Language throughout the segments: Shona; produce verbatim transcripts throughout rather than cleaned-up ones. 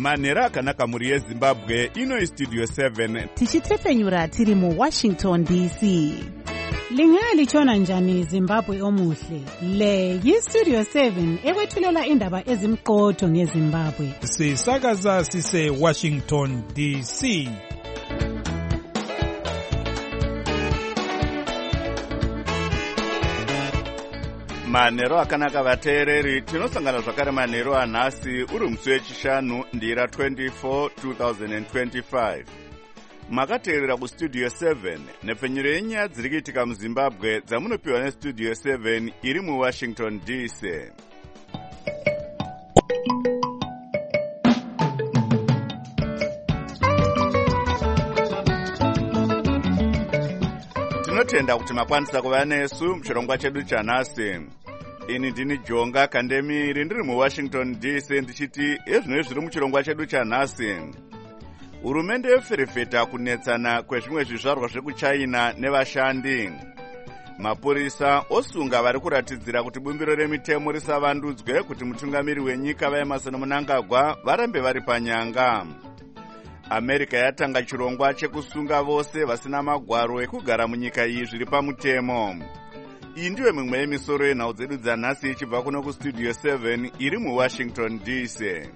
manhero akanaka mhuri yezimbabwe. Ino Studio seven tichitefenyura tiri mu Washington D C. Lingalitshona njani Zimbabwe omuhle? Le yi-Studio seven ekwethulela indaba ezimqotho ngeZimbabwe. Sisakaza sise Washington D C. manhero akanaka vateereri, tinosangana zvakare manhero anhasi uri musi wechishanu ndira twenty-four two thousand twenty-five. Makateerera kustudio seven nepfenyuro yenyaya dziri kuitika muzimbabwe dzamunopiwa nestudio seven iri muwashington D C. Tinotenda kuti makwanisa kuva nesu muchirongwa chedu chanhasi. Ini ndini Jonga Kandemiri ndiri muwashington D C ndichiti ezvino zviri muchirongwa chedu chanhasi. Hurumende yoferefeta kunetsana kwezvimwe zvizvarwa zvekuchina nevashandi. Mapurisa osunga vari kuratidzira kuti bumbiro remitemo risavandudzwe kuti mutungamiri wenyika vaEmmerson Mnangagwa varambe vari panyanga. America yatanga chirongwa chekusunga vose vasina magwaro ekugara munyika iyi zviri pamutemo. Iyi ndiyo mimwe yemisoro yenhau dzedu dzanhasi ichibva kuno kustudio seven iri muwashington D C.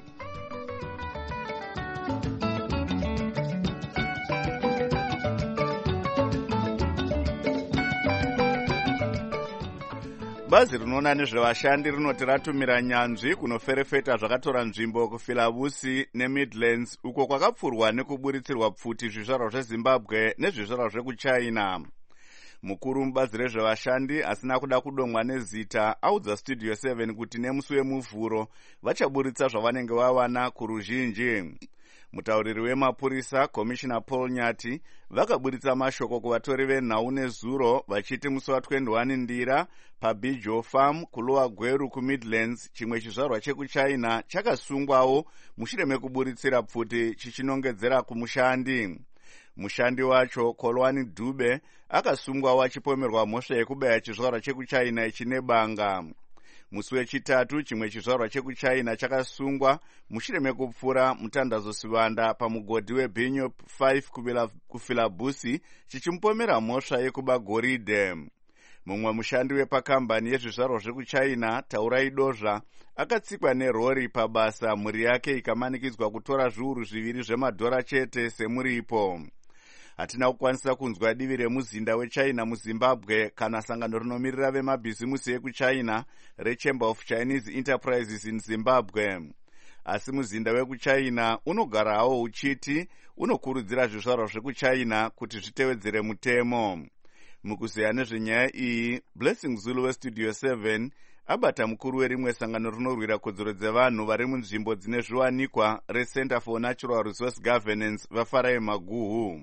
Bazi rinoona nezvevashandi rinoti ratumira nyanzvi kunoferefeta zvakatora nzvimbo kuFilabusi neMidlands uko kwakapfurwa nekuburitsirwa pfuti zvizvarwa zveZimbabwe nezvizvarwa zvekuchina. Mukuru mubazi rezvevashandi asina kuda kudomwa nezita audza Studio seven kuti nemusi wemuvhuro vachaburitsa zvavanenge vawana kuruzhinji. Mutauriri wemapurisa Commissioner Paul Nyati vakaburitsa mashoko kuvatori venhau nezuro vachiti musi wa21 ndira paBijo Farm kulowa Gweru kuMidlands chimwe chizvarwa chekuchina chakasungwawo mushure mekuburitsira pfuti chichinongedzera kumushandi. Mushandi wacho Kolwani Dube akasungwawo achipomerwa mhosva yekubaya chizvarwa chekuchina ichi nebanga. Musi wechitatu chimwe chizvarwa chekuchina chakasungwa mushure mekupfura mutandazo Sivanda pamugodhi weBinyo five kuFilabusi chichimupomera mhosva yekuba goridhe. Mumwe mushandi wepakambani yezvizvarwa zvekuchina Taurai Dozha akatsikwa nerori pabasa, mhuri yake ikamanikidzwa kutora zviuru zviviri zvemadhora chete semuripo. Hatina kukwanisa kunzwa divi remuzinda wechina muZimbabwe kana sangano rinomirira vemabhizimusi ekuchina reChamber of Chinese Enterprises in Zimbabwe. Asi muzinda wekuchina unogarawo uchiti unokurudzira zvizvarwa zvekuchina kuti zvitevedzere mutemo. Mukuzeya nezvenyaya iyi, Blessing Zulu weStudio seven abata mukuru werimwe sangano rinorwira kodzero dzevanhu vari munzvimbo dzine zviwanikwa reCenter for Natural Resource Governance vaFarai Maguhu.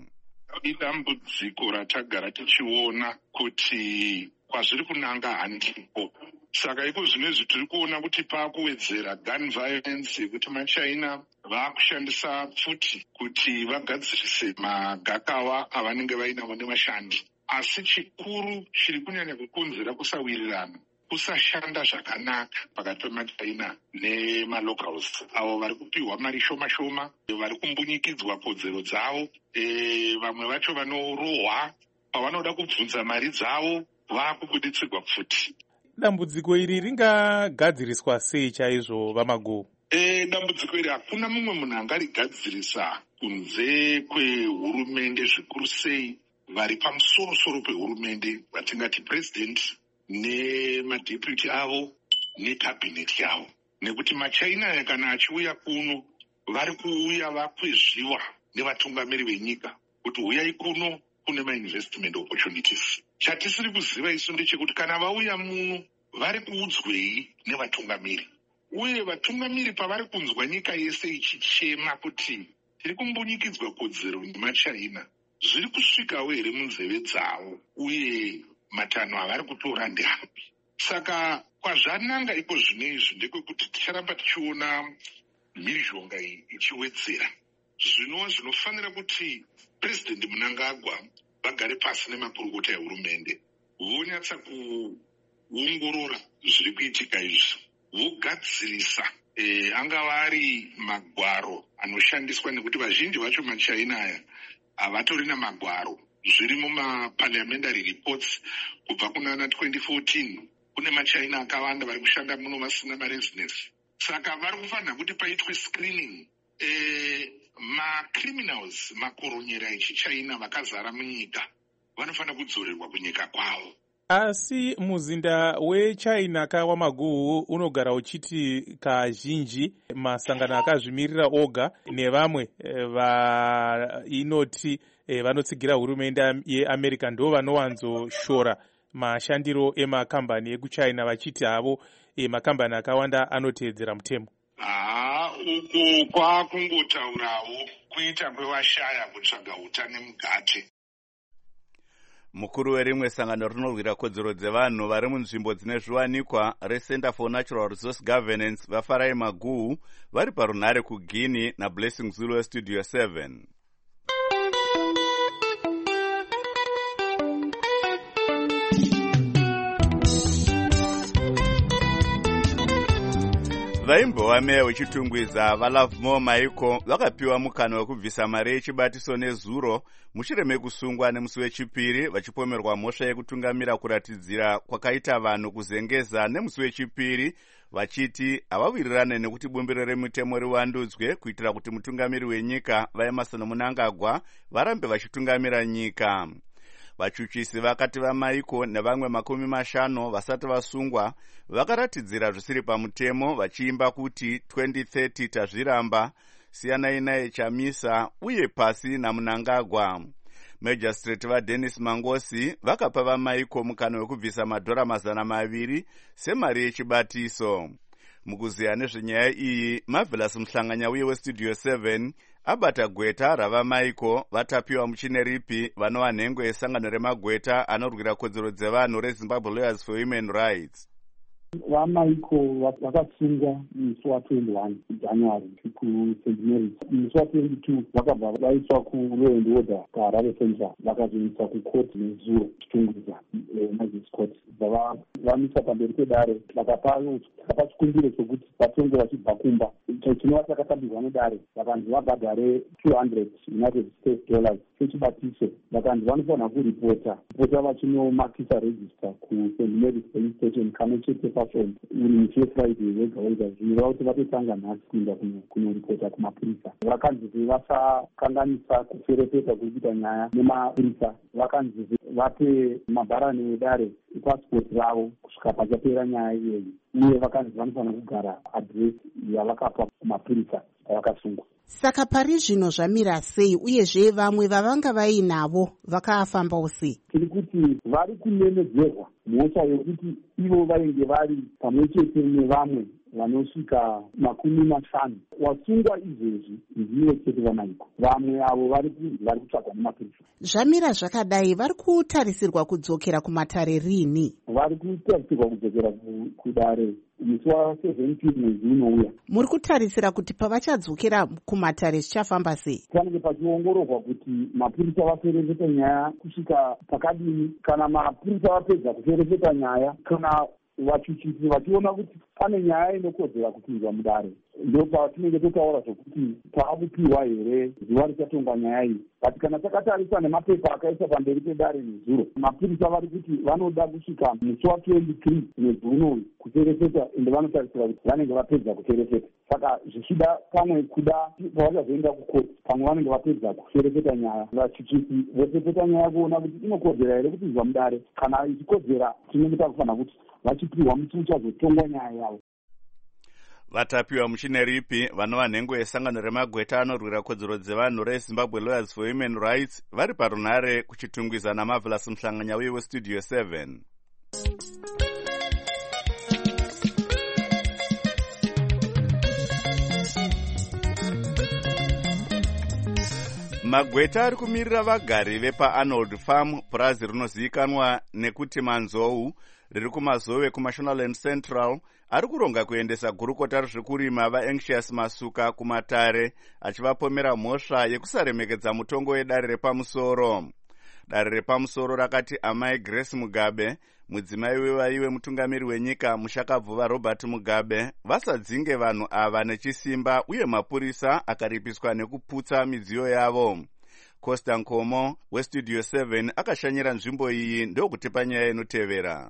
Idambudziko ratagara tichiona kuti kwazviri kunanga handipo. Saka iko zvinezvi tiri kuona kuti paakuwedzera gun violence yekuti maChina vaakushandisa pfuti kuti vagadzirise magakawa avanenge vainawo nevashandi. Asi chikuru chiri kunyanya kukonzera kusawirirana, kusashanda zvakanaka pakati pemaChina nemalocals avo vari kupiwa mari shoma shoma, vari kumbunyikidzwa kodzero dzavo. E, vamwe vacho vanorohwa pavanoda kubvunza mari dzavo vaakubuditsirwa pfuti. Dambudziko iri ringagadziriswa sei chaizvo vaMaguhu? E, dambudziko iri hakuna mumwe munhu angarigadzirisa kunze kwehurumende, zvikuru sei vari pamusoro-soro pehurumende vatingati president nemadeputy avo nekabineti yavo. Nekuti maChina kana achiuya kuno vari kuuya vakwezviwa nevatungamiri venyika kuti huyai kuno kune mainvestment opportunities. Chatisiri kuziva isu ndechekuti kana vauya muno vari kuudzwei nevatungamiri, uye vatungamiri pavari kunzwa nyika yese ichichema kuti tiri kumbunyikidzwa kodzero nemaChina, zviri kusvikawo here munzeve dzavo uye matanho avari kutora ndeapi. Saka kwazvananga iko zvinezvi ndekwekuti ticharamba tichiona mhizhonga iyi ichiwedzera. Zvinova zvinofanira kuti President Mnangagwa vagare pasi nemakurukota ehurumende vonyatsa kuongorora zviri kuitika izvi, vogadzirisa e, angava ari magwaro anoshandiswa nekuti vazhinji vacho machaina aya havatorina magwaro. Zviri mumaparliamentary reports kubva kunana twenty fourteen kune machaina akawanda vari kushanda muno vasina maresidence. Saka vari kufanira kuti paitwe screening. E, macriminals makoronyera echichina vakazara munyika vanofanira kudzorerwa kunyika kwavo. Asi muzinda weChina kaWamaguhu unogara uchiti kazhinji masangano akazvimirira oga nevamwe vainoti vanotsigira hurumende yeAmerica ndo vanowanzoshora mashandiro emakambani ekuChina vachiti havo makambani akawanda anoteedzera mutemo. Ah, uku kwakungotaurawo kuita kwevashaya kutsvaga utane mugate. Mukuru werimwe sangano rinorwira kodzero dzevanhu vari munzvimbo dzine zviwanikwa reCenter for Natural Resource Governance vaFarai Maguhu vari parunhare kuGuinea naBlessing Zulu Studio seven. Vaimbova meya wechitungwiza vaLovemore Maiko vakapiwa mukana wekubvisa mari yechibatiso nezuro mushure mekusungwa nemusi wechipiri vachipomerwa mhosva yekutungamira kuratidzira kwakaita vanhu kuzengeza nemusi wechipiri vachiti havawirirane nekuti bumbiro remitemo riwandudzwe kuitira kuti mutungamiri wenyika vaEmerson Mnangagwa varambe vachitungamira nyika. Vachuchisi vakati vaMaiko nevamwe makumi mashanu vasati vasungwa vakaratidzira zvisiri pamutemo vachiimba kuti twenty thirty tazviramba, siyanai naye Chamisa uye pasi naMnangagwa. Magistrate vaDennis Mangosi vakapa vaMaiko mukana wekubvisa madhora mazana maviri semari yechibatiso. Mukuziya nezvenyaya iyi, Marvelous Mhlanganya uye weStudio seven abata gweta ravaMaiko vatapiwa muchine ripi vanova nhengo yesangano remagweta anorwira kodzero dzevanhu reZimbabwe Lawyers for Human Rights. VaMaiko vakasungwa musi wa21 January kuSaint Mary's. Musi wa22 vakabva vaiswa kuLaw and Order kaHarare Central vakazoiswa kucourt nezuro chitungwiza Magistrates Court. Vamiswa pamberi pedare vakapa chikumbiro chokuti vatenge vachibva kumba. Chinova chakatambirwa nedare vakanzi vabhadhare two hundred United States dollars sechibatiso. Vakanzi vanofanira kuripota kupota vachinomakisa register kuSaint Mary's Police Station kamwe chete pafoni uri musi weFriday wega wega zvinoreva kuti vatotanga nhasi kuenda kunoripota kumapurisa. Vakanzi vasakanganisa kuferefeta kuri kuita nyaya nemapurisa. Vakanzi vape mabharani edare epasipoti ravo kusvika pachapera nyaya iyoyi, uye vakanzi vanofanira kugara adresi yavakapa kumapurisa avakasungwa. Saka pari zvino zvamira sei uyezve vamwe vavanga vainavo vakafambawo sei? Tiri kuti vari kunemedzerwa mhosva yokuti ivo vainge vari pamwe chete nevamwe vanosvika makumi mashanu. Wasungwa izvezvi ndivo chete vaMaiko, vamwe avo vari vari kutsvagwa nemapurisa. Zvamira zvakadai vari kutarisirwa kudzokera kumatare rini? Vari kutarisirwa kudzokera kudare musi waseventeen mwedzi unouya. Muri kutarisira kuti pavachadzokera kumatare zvichafamba sei? Panenge pachiongororwa kuti mapurisa vaferefeta nyaya kusvika pakadini. Kana mapurisa vapedza kuferefeta nyaya, kana vachuchisi vachiona kuti pane nyaya inokodzera kupinzwa mudare, ndo patinenge totaura zvokuti taakupiwa here zuva richatongwa nyaya iyi. But kana takatarisa nemapepa akaisa pamberi pedare nezuro, mapurisa vari kuti vanoda kusvika musi wa23 mwedzi unoyu kuferefeta, ende vanotarisira kuti vanenge vapedza kuferefeta. Saka zvichida pamwe kuda pavachazoenda kukoti, pamwe vanenge vapedza kuferefeta nyaya. Vachuchisi voferefeta nyaya kuona kuti inokodzera here kupinzwa mudare. Kana ichikodzera, tinenge takufanira kuti vachipiwa musi uchazotongwa nyaya yavo. Vatapiwa muchine ripi vanova nhengo yesangano remagweta anorwira kodzero dzevanhu reZimbabwe Lawyers for Human Rights vari parunhare kuchitungwiza naMarvelous Mhlanganya uye weStudio seven. Magweta ari kumirira vagari vepaArnold Farm, purazi rinozivikanwa nekuti Manzou, riri kumazove kuMashonaland Central, ari kuronga kuendesa gurukota rezvekurima vaAnxious Masuka kumatare, achivapomera mhosva yekusaremekedza mutongo wedare repamusoro. Dare repamusoro rakati amai Grace Mugabe, mudzimai wevaiwe mutungamiri wenyika mushakabvuva Robert Mugabe, vasadzinge vanhu ava nechisimba uye mapurisa akaripiswa nekuputsa midziyo yavo. Costa Nkomo westudio seven akashanyira nzvimbo iyi ndokutipa nyaya inotevera.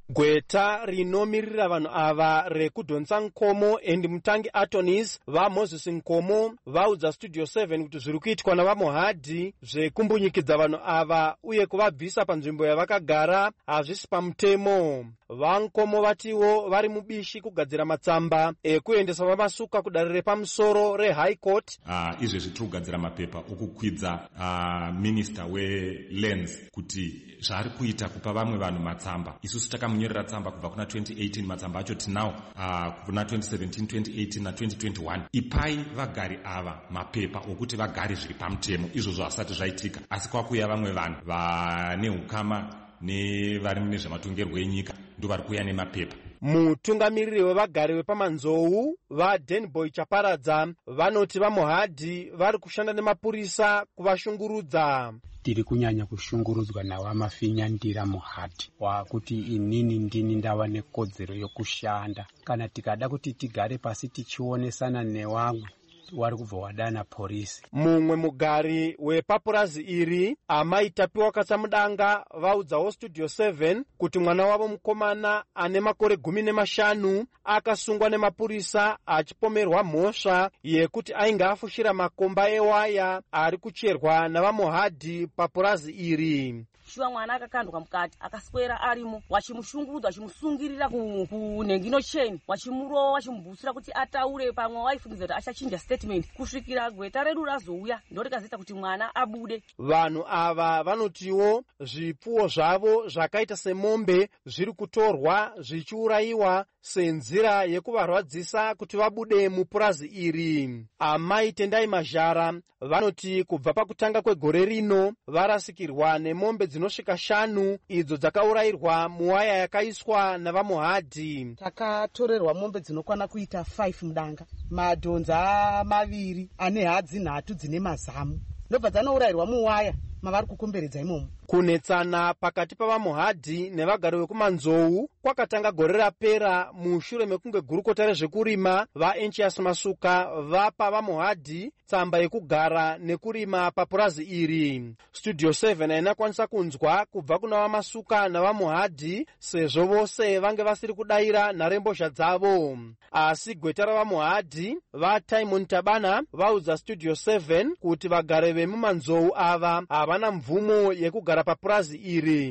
Gweta rinomirira vanhu ava rekudhonsa Nkomo and Mutangi Attorneys vaMoses Nkomo vaudza Studio seven kuti zviri kuitwa navaMohadhi zvekumbunyikidza vanhu ava uye kuvabvisa panzvimbo yavakagara hazvisi pamutemo. VaNkomo vatiwo vari mubishi kugadzira matsamba ekuendesa vamasuka kudare repamusoro reHigh Court. Uh, izvezvi tiri kugadzira mapepa okukwidza uh, Minister weLands kuti zvaari kuita kupa vamwe vanhu matsamba. Isusu takamunyorera tsamba kubva kuna twenty eighteen, matsamba acho tinawo uh, kuna twenty seventeen, twenty eighteen na twenty twenty-one. Ipai vagari ava mapepa okuti vagare zviri pamutemo, izvozvo hasati zvaitika, asi kwakuya vamwe vanhu vane ukama nevari mune zvematongerwo enyika ndo vari kuuya nemapepa. Mutungamiriri wevagari wepamanzou vaDenboy Chaparadza vanoti vaMohadhi vari kushanda nemapurisa kuvashungurudza. Tiri kunyanya kushungurudzwa navamafinyandira Mohadhi wakuti inini ndini ndava nekodzero yokushanda. Kana tikada kuti tigare pasi tichionesana nevamwe wari kubva wadana polisi. Mumwe mugari wepapurazi iri amai Tapiwa Katsamudanga vaudzawo Studio seven kuti mwana wavo mukomana ane makore gumi nemashanu akasungwa nemapurisa achipomerwa mhosva yekuti ainge afushira makomba ewaya ari kucherwa navaMohadhi papurazi iri. Shuwa mwana akakandwa mukati akaswera arimo wachimushungurudza wachimusungirira kunhengino cheni wachimurowa wachimubvusira kuti ataure pamwe waifungidza kuti achachinja statement kusvikira gweta redu razouya ndorikazoita kuti mwana abude. Vanhu ava vanotiwo zvipfuwo zvavo zvakaita semombe zviri kutorwa zvichiurayiwa senzira yekuvarwadzisa kuti vabude mupurazi iri. Amai Tendai Mazhara vanoti kubva pakutanga kwegore rino varasikirwa nemombe dzinosvika shanu idzo dzakaurayirwa muwaya yakaiswa navaMohadhi. Takatorerwa mombe dzinokwana kuita five mudanga, madhonza maviri ane hadzi nhatu dzine mazamu ndobva dzanourayirwa muwaya mavari kukomberedza imomo. Kunetsana pakati pavaMohadhi nevagari vekumanzou kwakatanga gore rapera mushure mekunge gurukota rezvekurima vaEnchias Masuka vapa vaMohadhi tsamba yekugara nekurima papurazi iri. Studio seven ainakwanisa kunzwa kubva kuna vaMasuka navaMohadhi sezvo vose vange vasiri kudayira nharembozha dzavo, asi gweta ravaMohadhi vaTimon Tabana vaudza Studio seven kuti vagari vemumanzou ava havana mvumo yekugara papurazi iri.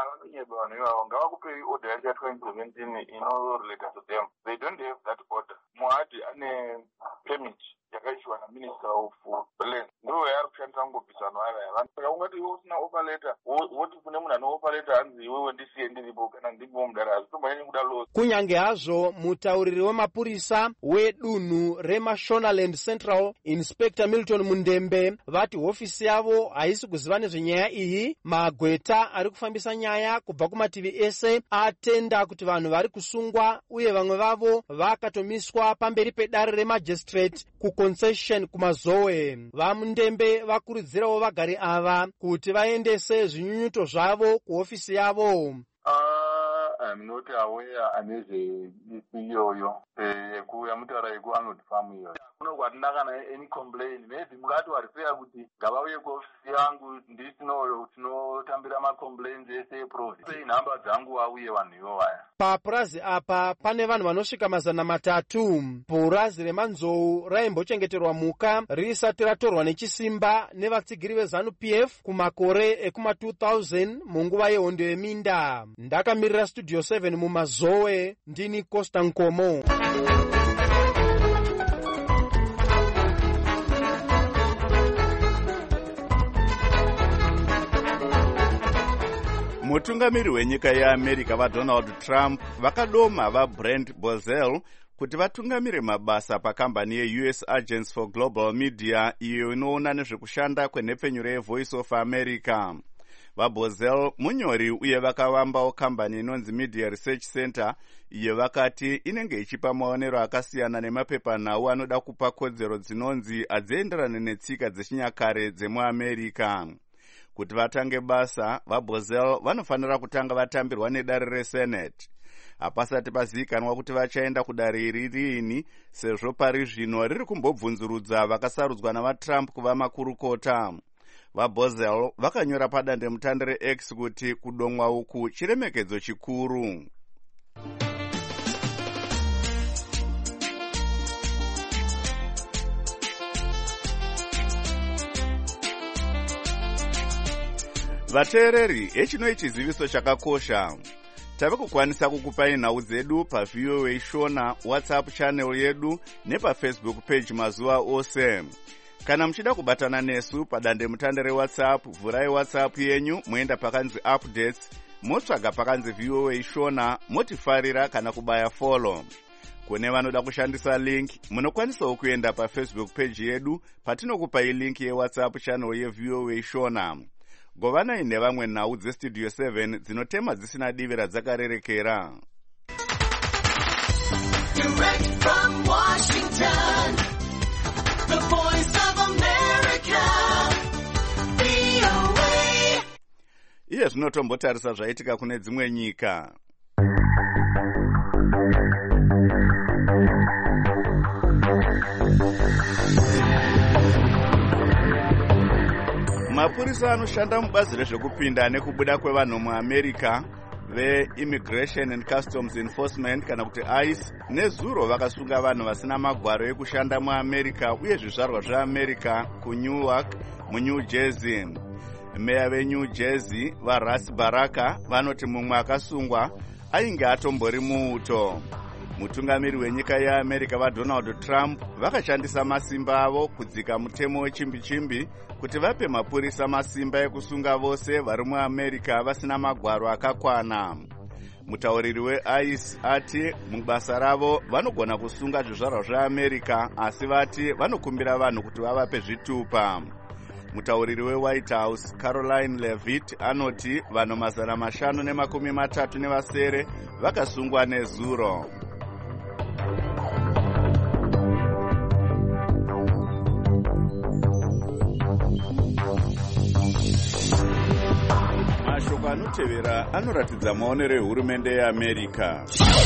Vanhu ivavo ngavakupei order yacho twenty seventeen inorelated to them. They don't have that order. Moahadhi ane permit yakaishiwa naminister of land ndo yaari kushandisa kungobvisa vanhu ava. Saka ungati iwe usina offer letter woti kune munhu ane offer letter hanzi iwewe ndisiye ndiripo kana ndiripo mudare hazvitombanyanyi kuda law. Kunyange hazvo mutauriri wemapurisa wedunhu reMashonaland Central Inspector Milton Mundembe vati hofisi yavo haisi kuziva nezvenyaya iyi, magweta ari kufambisa nyaya kubva kumativi ese atenda kuti vanhu vari kusungwa uye vamwe vavo vakatomiswa pamberi pedare remagistrate kuconcession kumazoe. VaMundembe vakurudzirawo vagari ava kuti vaendese zvinyunyuto zvavo kuhofisi yavo. I'm not aware aneze iyoyo yekuya mutaura yekuArnold Farm iyoyo. Kuno kwatina kana any complaint maybe mungati warifeya kuti ngavauye kuofisi yangu nditinoyo tinotambira macomplaints ese eprovince nhamba dzangu vauye vanhu ivovaya. Papurazi apa pane vanhu vanosvika mazana matatu. Purazi remanzou raimbochengeterwa muka risati ratorwa nechisimba nevatsigiri veZanu P F kumakore ekuma two thousand munguva yehondo yeminda. Ndakamirira Studio seven mumazoe, ndini Costa Nkomo. Mutungamiri wenyika yeAmerica vaDonald Trump vakadoma vaBrent Bozell kuti vatungamire mabasa pakambani yeU S Agents for Global Media iyo inoona nezvekushanda kwenhepfenyuro yeVoice of America. VaBozell munyori uye vakavambawo kambani inonzi Media Research Center iyo vakati inenge ichipa maonero akasiyana nemapepanhau anoda kupa kodzero dzinonzi adzienderane netsika dzechinyakare dzemuAmerica. Kuti vatange basa, vaBoesel vanofanira kutanga vatambirwa nedare reSenate. Hapasati pazivikanwa kuti vachaenda kudare iri riini, sezvo pari zvino riri kumbobvunzurudza vakasarudzwa navaTrump kuva makurukota. VaBoesel vakanyora padandemutande reX kuti kudomwa uku chiremekedzo chikuru. Vateereri, echinoi chiziviso chakakosha. Tave kukwanisa kukupai nhau dzedu paV O A Shona WhatsApp channel yedu nepafacebook page mazuva ose. Kana muchida kubatana nesu padande mutande reWhatsApp, vhurai WhatsApp yenyu moenda pakanzi updates, motsvaga pakanzi V O A Shona, motifarira kana kubaya follow. Kune vanoda kushandisa link, munokwanisawo kuenda pafacebook page yedu patinokupai link yeWhatsApp channel yeV O A Shona. Govana ine vamwe nhau dzestudio seven dzinotema dzisina divi radzakarerekera. Direct from Washington, the voice of America, V O A. Iye zvinotombotarisa zvaitika kune dzimwe nyika. Mapurisa anoshanda mubazi rezvekupinda nekubuda kwevanhu muAmerica ve-Immigration and Customs Enforcement kana kuti ICE nezuro vakasunga vanhu vasina magwaro ekushanda muAmerica uye zvizvarwa zveAmerica kuNewark muNew Jersey. Meya veNew Jersey vaRas Baraka vanoti mumwe akasungwa ainge atombori muuto. Mutungamiri wenyika yeAmerica vaDonald Trump vakashandisa masimba avo kudzika mutemo wechimbi-chimbi kuti vape mapurisa masimba ekusunga vose vari muAmerica vasina magwaro akakwana. Mutauriri weICE ati mubasa ravo vanogona kusunga zvizvarwa zveAmerica, asi vati vanokumbira vanhu kuti vavape zvitupa. Mutauriri weWhite House Caroline Levitt anoti vanhu mazana mashanu nemakumi matatu nevasere vakasungwa nezuro. Mashoko anotevera anoratidza maonero ehurumende yeAmerica.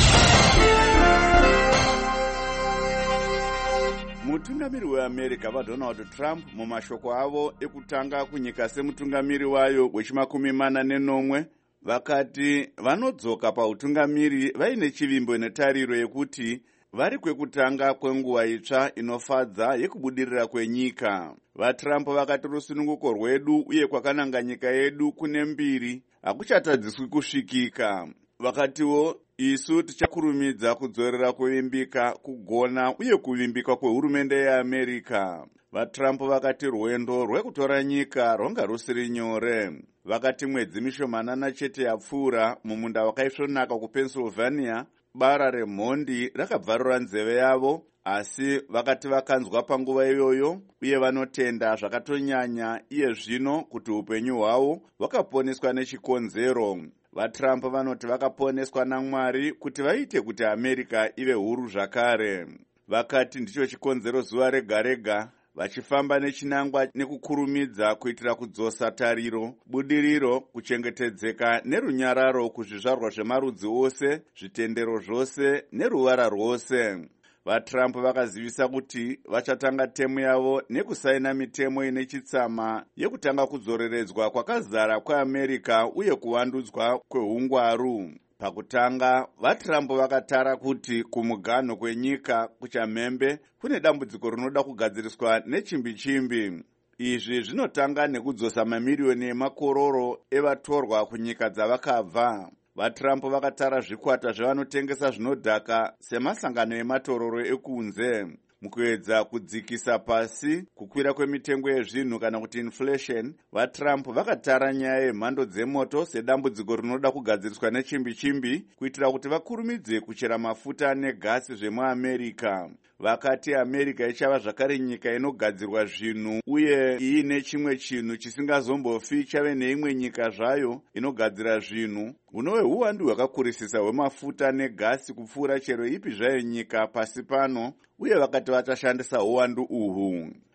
Mutungamiri weAmerica vaDonald Trump mumashoko avo ekutanga kunyika semutungamiri wayo wechimakumi mana nenomwe vakati vanodzoka pautungamiri vaine chivimbo netariro yekuti vari kwekutanga kwenguva itsva inofadza yekubudirira kwenyika. VaTrump vakati rusununguko rwedu uye kwakananga nyika yedu kune mbiri hakuchatadziswi kusvikika. Vakatiwo isu tichakurumidza kudzorera kuvimbika, kugona uye kuvimbika kwehurumende yeAmerica. VaTrump vakati rwendo rwekutora nyika rwanga rusiri nyore. Vakati mwedzi mishomanana chete yapfuura mumunda wakaisvonaka kuPennsylvania bara remhondi rakabvarura nzeve yavo, asi vakati vakanzwa panguva iyoyo uye vanotenda zvakatonyanya iye zvino kuti upenyu hwavo hwakaponeswa nechikonzero. VaTrump vanoti vakaponeswa naMwari kuti vaite kuti America ive huru zvakare. Vakati ndicho chikonzero zuva rega rega vachifamba nechinangwa nekukurumidza kuitira kudzosa tariro, budiriro, kuchengetedzeka nerunyararo kuzvizvarwa zvemarudzi ose, zvitendero zvose neruvara rwose. VaTrump vakazivisa kuti vachatanga temu yavo nekusaina mitemo ine chitsama yekutanga kudzoreredzwa kwakazara kweAmerica uye kuvandudzwa kwehungwaru. Pakutanga, vaTrump vakatara kuti kumuganho kwenyika kuchamhembe kune dambudziko rinoda kugadziriswa nechimbi-chimbi. Izvi zvinotanga nekudzosa mamiriyoni emakororo evatorwa kunyika dzavakabva. VaTrump vakatara zvikwata zvevanotengesa zvinodhaka semasangano ematororo ekunze. Mukuedza kudzikisa pasi kukwira kwemitengo yezvinhu kana kuti inflation, vaTrump vakatara nyaya yemhando dzemoto sedambudziko rinoda kugadziriswa nechimbi-chimbi kuitira kuti vakurumidze kuchera mafuta negasi zvemuAmerica. Vakati America ichava zvakare nyika inogadzirwa zvinhu uye iine chimwe chinhu chisingazombofi chave neimwe nyika zvayo inogadzira zvinhu. Hunove huwandu hwakakurisisa hwemafuta negasi kupfuura chero ipi zvayo nyika pasi pano, uye vakati vachashandisa uwandu uhwu.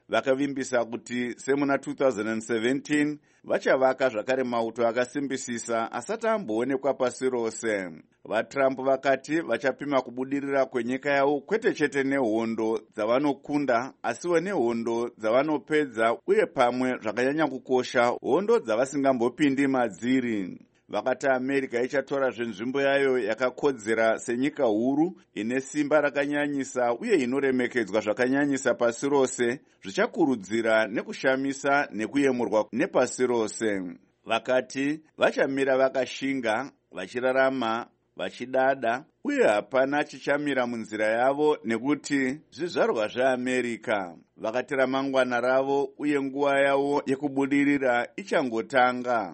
vakavimbisa kuti semuna two thousand seventeen vachavaka zvakare mauto akasimbisisa asati amboonekwa pasi rose. VaTrump vakati vachapima kubudirira kwenyika yavo kwete chete nehondo dzavanokunda asiwo nehondo dzavanopedza uye pamwe zvakanyanya kukosha hondo dzavasingambopindi madziri. Vakati America ichatorazve nzvimbo yayo yakakodzera senyika huru ine simba rakanyanyisa uye inoremekedzwa zvakanyanyisa pasi rose, zvichakurudzira nekushamisa nekuyemurwa nepasi rose. Vakati vachamira vakashinga, vachirarama, vachidada, uye hapana chichamira munzira yavo nekuti zvizvarwa zveAmerica. Vakati ramangwana ravo uye nguva yavo yekubudirira ichangotanga.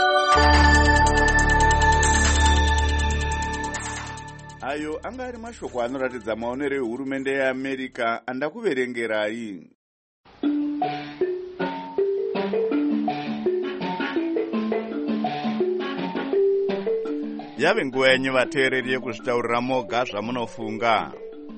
Ayo anga ari mashoko anoratidza maonero ehurumende yeAmerica andakuverengerai. Yave nguva yenyu vateereri yekuzvitaurira moga zvamunofunga.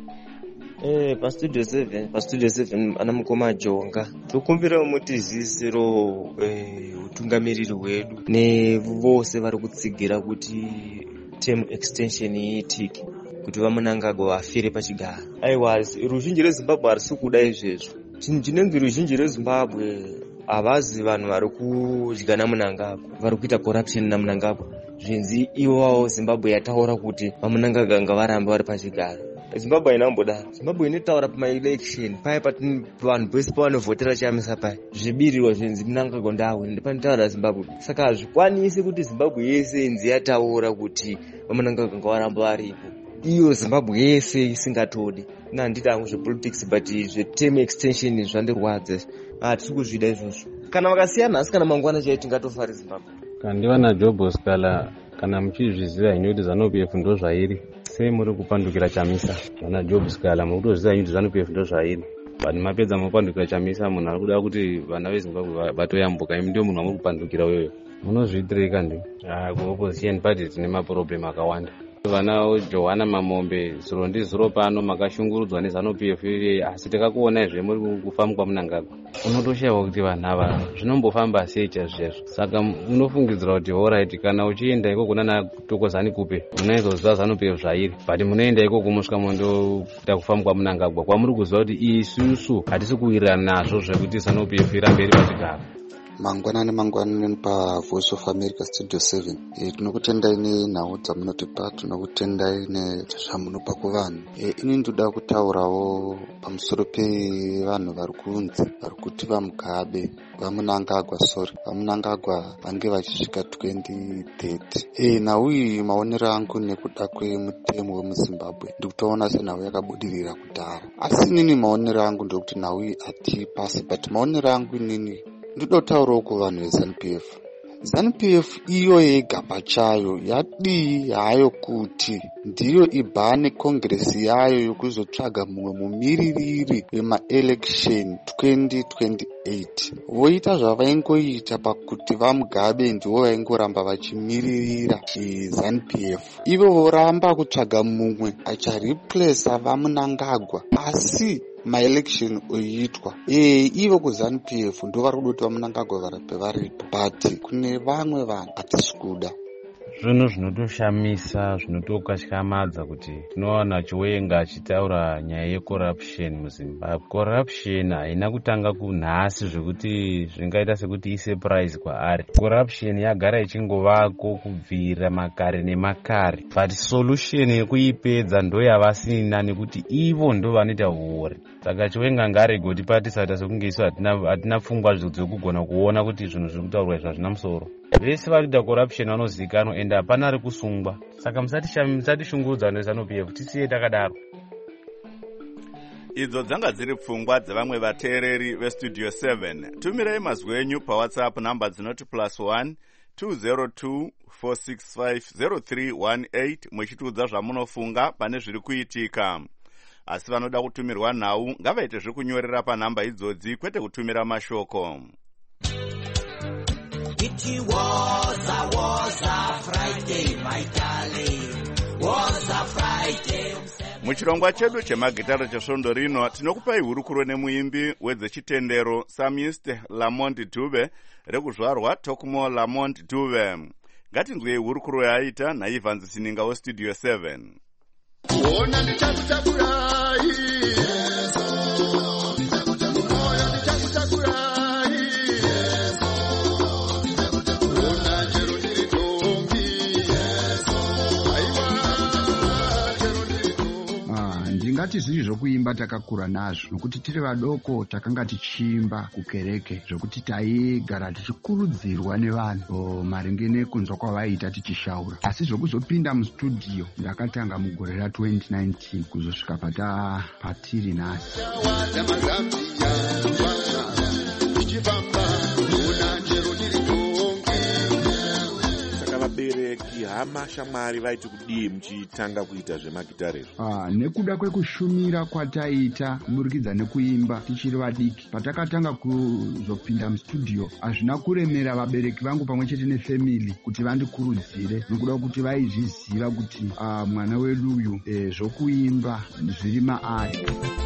Eh, pastudio seven, pastudio seven ana mukoma Jonga. Tokumbira mutizisiro eh utungamiriri hwedu nevose vari kutsigira kuti term extension iitike kuti vamunangagwa vafire pachigaro. Aiwa, ruzhinji reZimbabwe harisi kuda izvezvo. Chinhu chinenge ruzhinji reZimbabwe havazi vanhu vari kudya namunangagwa, vari kuita corruption namunangagwa. Zvinzi iwawo Zimbabwe yataura kuti vamunangagwa ngavaramba vari pachigaro. Zimbabwe inamboda. Zimbabwe inotaura pama-election paya patini vanhu vese pavanovhotera chamisa paya. Zvibirirwa zvinzi munangagwa ndawe ndipanotaura Zimbabwe. Saka hazvikwanisi kuti Zimbabwe yese inzi yataura kuti vamunangagwa ngavaramba varipo. Iyo Zimbabwe yese isingatodi. Nanditi hangu zvepolitics but zveterm extension zvandirwadza. Hatisi kuzvida izvozvo. Kana vakasiyana asi kana mangwana chaiyo tingatofara Zimbabwe. Kandiwana Job Oscar kana muchizviziva henyu kuti ZANU-PF ndo zvairi. Sei muri kupandukira chamisa? Vana Job Scala muri kutozviziva henyu kuti ZANU-PF ndo zvairi. Vanhu mapedza mupandukira chamisa munhu ari kuda kuti vana veZimbabwe vatoyambuka, imi ndio munhu amuri kupandukira wewe. Munozviitirika ndi? Ah, ku-opposition party tine maproblem akawanda. Vana Johanna Mamombe zuro ndi zuro pano makashungurudzwa neZANU-PF asi takakuona izve muri kufamba kwamunangagwa. Unotoshayiwa kuti vanhu ava zvinombofamba sei chazvizvo. Saka unofungidzira kuti alright kana uchienda ikoko nana Tokozani Kupe munozoziva ZANU-PF zvairi, but munoenda ikoko musvika mundoita kufamba kwamunangagwa kwamuri kuziva kuti isusu hatisi kuwirirana nazvo zvekuti ZANU-PF irambe iri pachigaro. Mangwanani mangwanani pa Voice of America Studio seven. E, tinokutendai nenhau dzamunotipa, tinokutendai nezvamunopa kuvanhu. E, ini ndoda kutaurawo pamusoro pevanhu vari kunzi vari kuti vaMugabe, vamunangagwa sorry, vamunangagwa vange vachisvika twenty thirty. E, nhau iyi maonero angu nekuda kwemutemo wemuZimbabwe ndikutoona senhau yakabudirira kudhara. Asi inini maonero angu ndokuti nhau iyi hatipasi, but maonero angu inini ndoda kutaurawo kuvanhu veZANU-PF. ZANU-PF iyo yega pachayo yadii hayo kuti ndiyo ibhane kongresi yayo yokuzotsvaga mumwe mumiririri wemaelection twenty twenty-eight. Voita zvavaingoita pakuti vaMugabe ndivo vaingoramba vachimiririra ZANU-PF. Ivo voramba kutsvaga mumwe achareplacea vamunangagwa, asi maelection oitwa eh ivo kuZANU-PF ndo vari kudoti vamunangagwa varipe varipo, but kune vamwe vanhu hatisi kuda. Zvinhu zvinotoshamisa zvinotokatyamadza kuti tinoona Chiwenga achitaura nyaya yecorruption muZimbabwe. Corruption haina kutanga kunhasi zvekuti zvingaita sekuti isurprise kwaari. Corruption yagara ichingovako kubvira makare nemakare, but solution yekuipedza ndo yavasina nekuti ivo ndo vanoita uori. Saka Chiwenga ngarege kutipatisa kuti sekunge isu hatina pfungwa dzokugona kuona kuti zvinhu zviri kutaurwa izvo hazvina musoro. Vese varikuita corruption vanozivikanwa ende hapana ari kusungwa. Saka musatishungurudza neZANU-PF, tisiye takadaro. Idzo dzanga dziri pfungwa dzevamwe vateereri veStudio seven. Tumirai mazwi enyu paWhatsApp namba dzinoti plus one two zero two four six five zero three one eight muchitiudza zvamunofunga pane zviri kuitika. Asi vanoda kutumirwa nhau ngavaite zvekunyorera panhamba idzodzi kwete kutumira mashoko. It was a, was a Friday, my darling, was a Friday. Muchirongwa chedu chemagitara chesvondo rino tinokupai hurukuro nemuimbi wedzechitendero Psalmist Lamont Dube rekuzvarwa Tokumo Lamont Dube. Ngatinzwei hurukuro yaita naIvan Sininga weStudio seven. Kuona ndichakutakurai Yesu, moyo ndichakutakurai Yesu, kuona chero ndiri tombi Yesu, aiwa chero ndiri tombi. Ah, ndingati zviri zvokuimba takakura nazvo nokuti tiri vadoko takanga tichiimba kukereke zvokuti taigara tichikurudzirwa nevanhu maringe nekunzwa kwavaiita tichishaura, asi zvokuzopinda mustudio ndakatanga mugore ra twenty nineteen kuzosvika pata patiri nhasi. Vabereki hama shamwari vaiti kudii muchitanga kuita zvemagitare? Ah, nekuda kwekushumira kwataita kuburikidza nekuimba tichiri vadiki, patakatanga kuzopinda mustudio hazvina kuremera vabereki vangu pamwe chete nefamily kuti vandikurudzire, nokuda kuti vaizviziva kuti ah, mwana wedu uyu eh, zvokuimba zviri maari.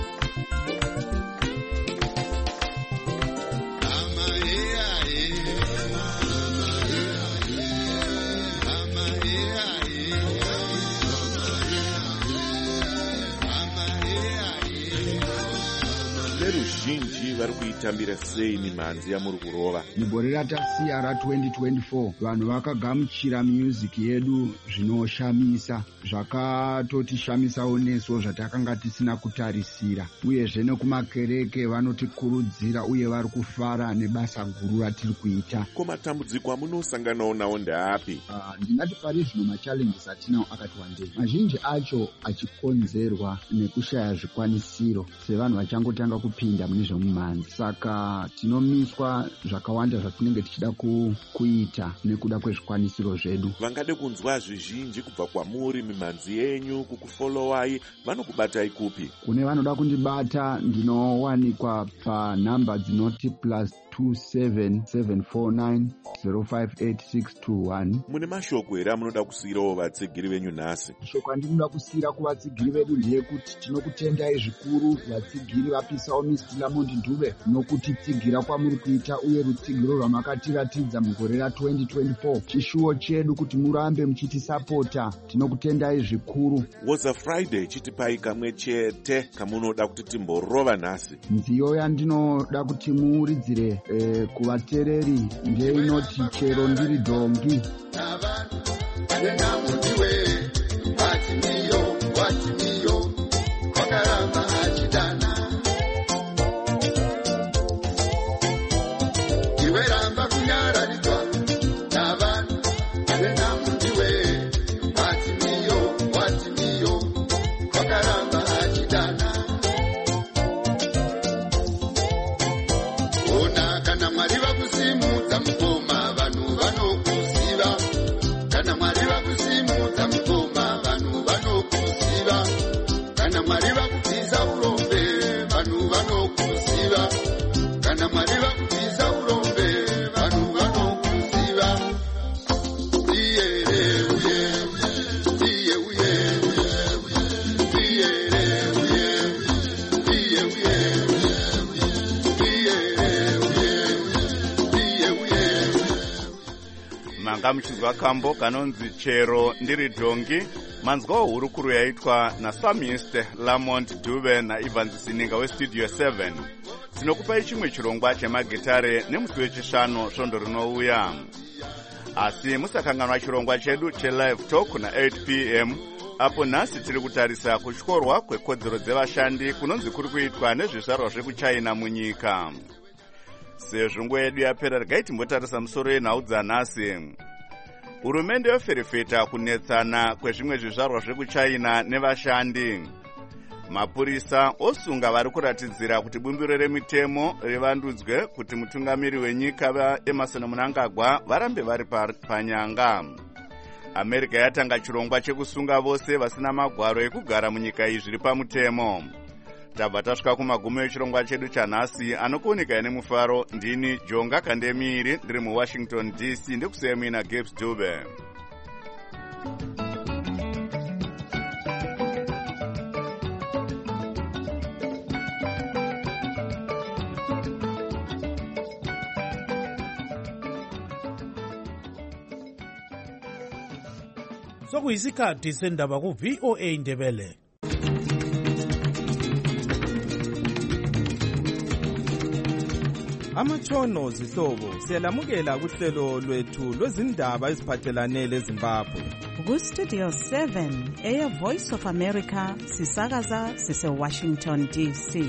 Veruzhinji vari kuitambira sei mimhanzi yamuri kurova? Mugore ratasiya ra twenty twenty-four vanhu vakagamuchira music yedu zvinoshamisa, zvakatotishamisawo nesu zvatakanga tisina kutarisira, uyezve nekumakereke vanotikurudzira uye vari kufara nebasa guru ratiri kuita. Ko matambudziko amunosanganawo nawo ndeapi? Uh, ndingati pari zvino machallenges atinawo akati wandei, mazhinji acho achikonzerwa nekushaya zvikwanisiro sevanhu vachangotanga kupinda mune zvemumhanzi. Saka tinomiswa zvakawanda zvatinenge tichida ku, kuita nekuda kwezvikwanisiro zvedu. Vangade kunzwa zvizhinji kubva kwamuri, mimhanzi yenyu, kukufolowai, vanokubatai kupi? Kune vanoda kundibata ndinowanikwa panhamba dzinoti plus two seven seven four nine zero five eight six two one. Mune mashoko here amunoda kusiyirawo vatsigiri venyu nhasi? Shoko andinoda kusiyira kuvatsigiri vedu ndeyekuti tinokutendai zvikuru vatsigiri vapisawo mister Lamont Dube nokutitsigira kwamuri kuita uye rutsigiro rwamakatiratidza mugore ra twenty twenty-four. Chishuwo chedu kuti murambe muchitisapota, tinokutendai zvikuru. Woza Friday chitipai kamwe chete kamunoda kuti timborova nhasi. Nziyo yandinoda kuti muuridzire eh, kuvatereri ndeinoti chero ndiri dhongi. Manga muchizwa kambo kanonzi chero ndiri dhongi, manzwawo hurukuro yaitwa naPsalmist Lamont Dube naIvan Sininga weStudio seven. Tinokupai chimwe chirongwa chemagitare nemusi wechishanu svondo rinouya. Asi musakanganwa chirongwa chedu chelive talk na eight p m apo nhasi tiri kutarisa kutyorwa kwekodzero dzevashandi kunonzi kuri kuitwa nezvizvarwa zvekuchina munyika. Sezvo nguva yedu yapera, regai timbotarisa musoro yenhau dzanhasi. Hurumende yoferefeta kunetsana kwezvimwe zvizvarwa zvekuchina nevashandi. Mapurisa osunga vari kuratidzira kuti bumbiro remitemo rivandudzwe kuti mutungamiri wenyika Emmerson Mnangagwa varambe vari panyanga. America yatanga chirongwa chekusunga vose vasina magwaro ekugara munyika iyi zviri pamutemo. Tabva tasvika kumagumo echirongwa chedu chanhasi, anokuoneka nemufaro. Ndini Jonga Kandemiri, ndiri muWashington D C, ndikusemi naGabes Dube. sokuyisikhathi sendaba ku-V O A Ndebele. Amatshono zihlobo siyalamukela kuhlelo lwethu lwezindaba eziphathelane leZimbabwe. Ku-Studio seven eye Voice of America sisakaza sise-Washington D C.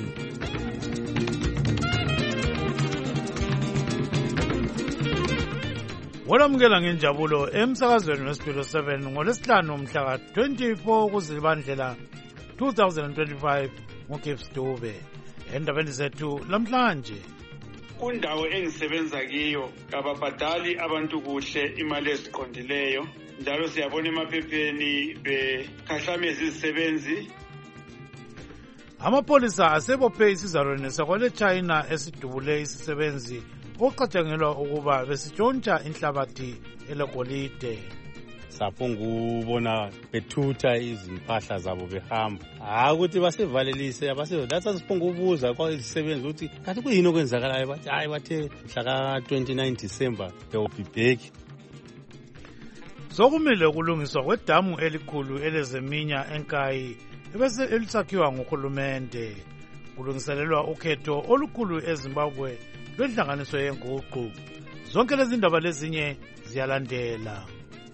Wolamukela ngenjabulo emsakazweni weStudio seven ngolesihlanu mhla ka twenty-four kuZibandlela two thousand twenty-five ngoGibbs Dube. Endabeni zethu lamhlanje, kundawo engisebenza kiyo kababhadali abantu kuhle imali eziqondileyo, njalo siyabona emaphepheni bekhahlameza izisebenzi. Amapolisa asebophe isizalwane sakwele China esidubule isisebenzi oqatshangelwa ukuba besitshontsha inhlabathi elegolide. Saphungubona bethutha izimpahla zabo behamba, hayi ukuthi basivalelise abasivalatha siphungubuza kwa izisebenzi ukuthi kanti kuyini okwenzakalayo, bathi hayi bathe mhla ka twenty-nine December they will be back. Sokumele ukulungiswa kwedamu elikhulu elezeminya enkayi ebese elisakhiwa nguhulumende. Kulungiselelwa ukhetho olukhulu eZimbabwe lwenhlanganiso yenguqu. Zonke lezi ndaba lezinye ziyalandela.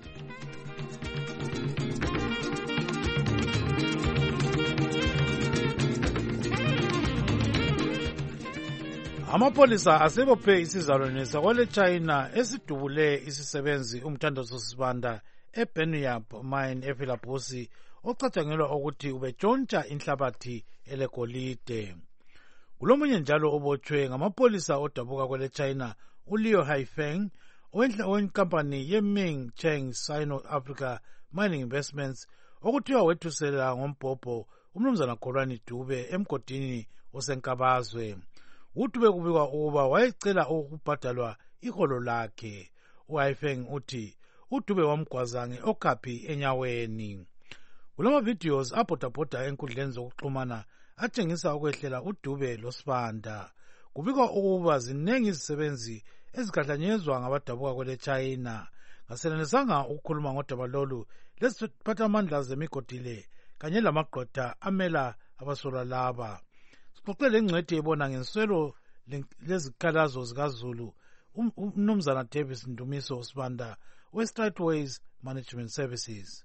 Amapolisa asebophe isizalwane sakwele China esidubule isisebenzi uMthandazo Sibanda eBenyap mine ePhilabhosi ocatshangelwa ukuthi ubetshontsha inhlabathi elegolide. Kulomunye njalo obotshwe ngamapolisa odabuka kwele China uLeo Haifeng owenkampani yeMing Cheng Sino-Africa Mining Investments okuthiwa wethusela ngombhobho umnumzana Kholwane Dube emgodini osenkabazwe. UDube kubikwa ukuba wayecela ukubhadalwa iholo lakhe. uHaifeng uthi uDube wamgwazange okaphi enyaweni. Kulama videos abhodabhoda enkundleni zokuxhumana atshengisa ukwehlela uDube loSibanda. Kubikwa ukuba zinengi izisebenzi ezikhahlanyezwa ngabadabuka kwele China. Ngasenelisanga ukukhuluma ngodaba lolu lesiphathamandla zemigodile kanye lamagqwetha amela abasolwa laba. Sixoxe lengcwethi ebona ngenswelo lezikhalazo zikaZulu umnumzana Davis Ndumiso Sibanda we-Straightways Management Services.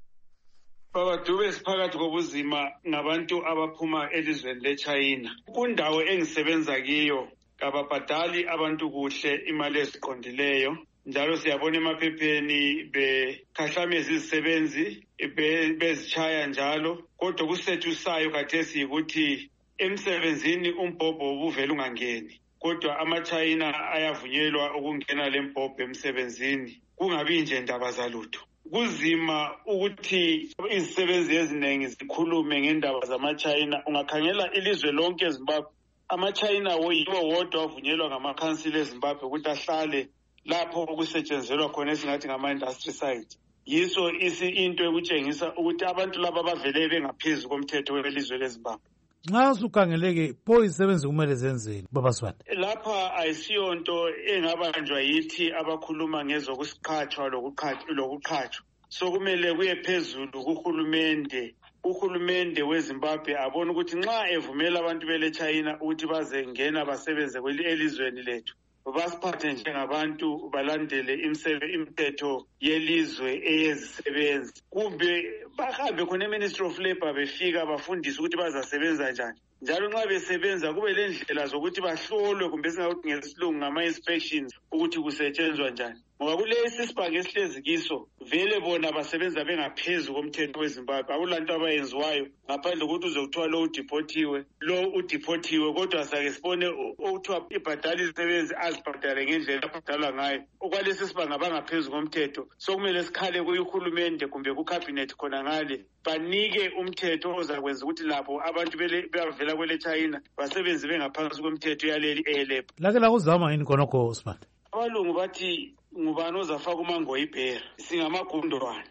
Baba Dube siphakathi kobuzima ngabantu abaphuma elizweni leChina. Kundawo engisebenza kiyo kababhadali abantu kuhle imali eziqondileyo, njalo siyabona emaphepheni bekhahlameza izisebenzi bezichaya njalo. Kodwa kusethu sayo khathesi yikuthi emsebenzini umbhobho ubuvela ungangeni, kodwa amaChina ayavunyelwa ukungena lembhobho emsebenzini kungabi nje ndaba zalutho. Kuzima ukuthi izisebenzi eziningi zikhulume ngendaba zamaChina. Ungakhangela ilizwe lonke eZimbabwe, amaChina yiwo wodwa avunyelwa ngamakhansila eZimbabwe ukuthi ahlale lapho okusetshenzelwa khona esingathi ngama-industry site. Yiso isi into ekutshengisa ukuthi abantu laba bavele bengaphezulu komthetho welizwe leZimbabwe. Nxa sukhangeleke pho izisebenzi kumele zenzeni baba Sibanda? Lapha ayisiyo nto engabanjwa yithi abakhuluma ngezokusiqhatshwa lokuqhatshwa. So kumele kuye phezulu kuhulumende. Uhulumende weZimbabwe abona ukuthi nxa evumela abantu bele China ukuthi baze ngena basebenze elizweni lethu, basiphathe njengabantu balandele imithetho yelizwe eyezisebenzi. Kumbe bahambe khona eMinistry of Labour befika bafundise ukuthi bazasebenza njani. Njalo nxa besebenza kube lendlela zokuthi bahlolwe kumbe singakuthi ngesilungu ngama-inspections ukuthi kusetshenzwa njani. Ngoba kulesi isibhange esihlezi kiso vele bona basebenza bengaphezu komthetho weZimbabwe. Akulanto abayenziwayo ngaphandle kokuthi uze kuthiwa lo udiportiwe, lo udiportiwe, kodwa sake sibone okuthiwa ibhadala izisebenzi azibhadale ngendlela abhadalwa ngayo. Okwalesi isibhange abangaphezu komthetho. So kumele sikhale kuyihulumende kumbe kucabinet khona ngale banike umthetho ozakwenza ukuthi lapho abantu bavela kwele China basebenzi bengaphansi komthetho yaleli eleb. Lake lakuzama yini khonokho Sibanda? Abalungu bathi ngubani ozafaka umango ibhera, singamagundwane.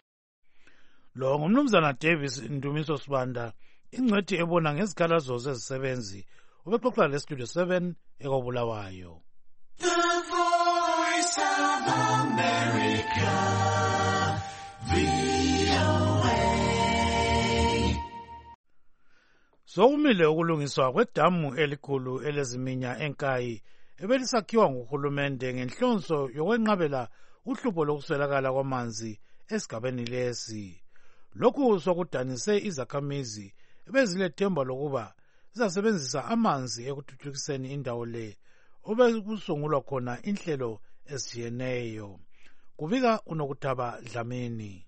Lo ngumnumzana Davis Ndumiso Sibanda, ingcwethi ebona ngezikhalazo zezisebenzi, ubexoxa leStudio seven ekobulawayo. The Voice of America, V O A. Sokumile ukulungiswa kwedamu elikhulu eleziminya enkayi ebelisakhiwa nguhulumende ngenhlonso yokwenqabela uhlupho lokuswelakala kwamanzi esigabeni lesi. Lokhu sokudanise izakhamizi ebezilethemba lokuba zizasebenzisa amanzi ekuthuthukiseni indawo le obekusungulwa khona inhlelo ezitshiyeneyo. Kubika uNokuthaba Dlamini.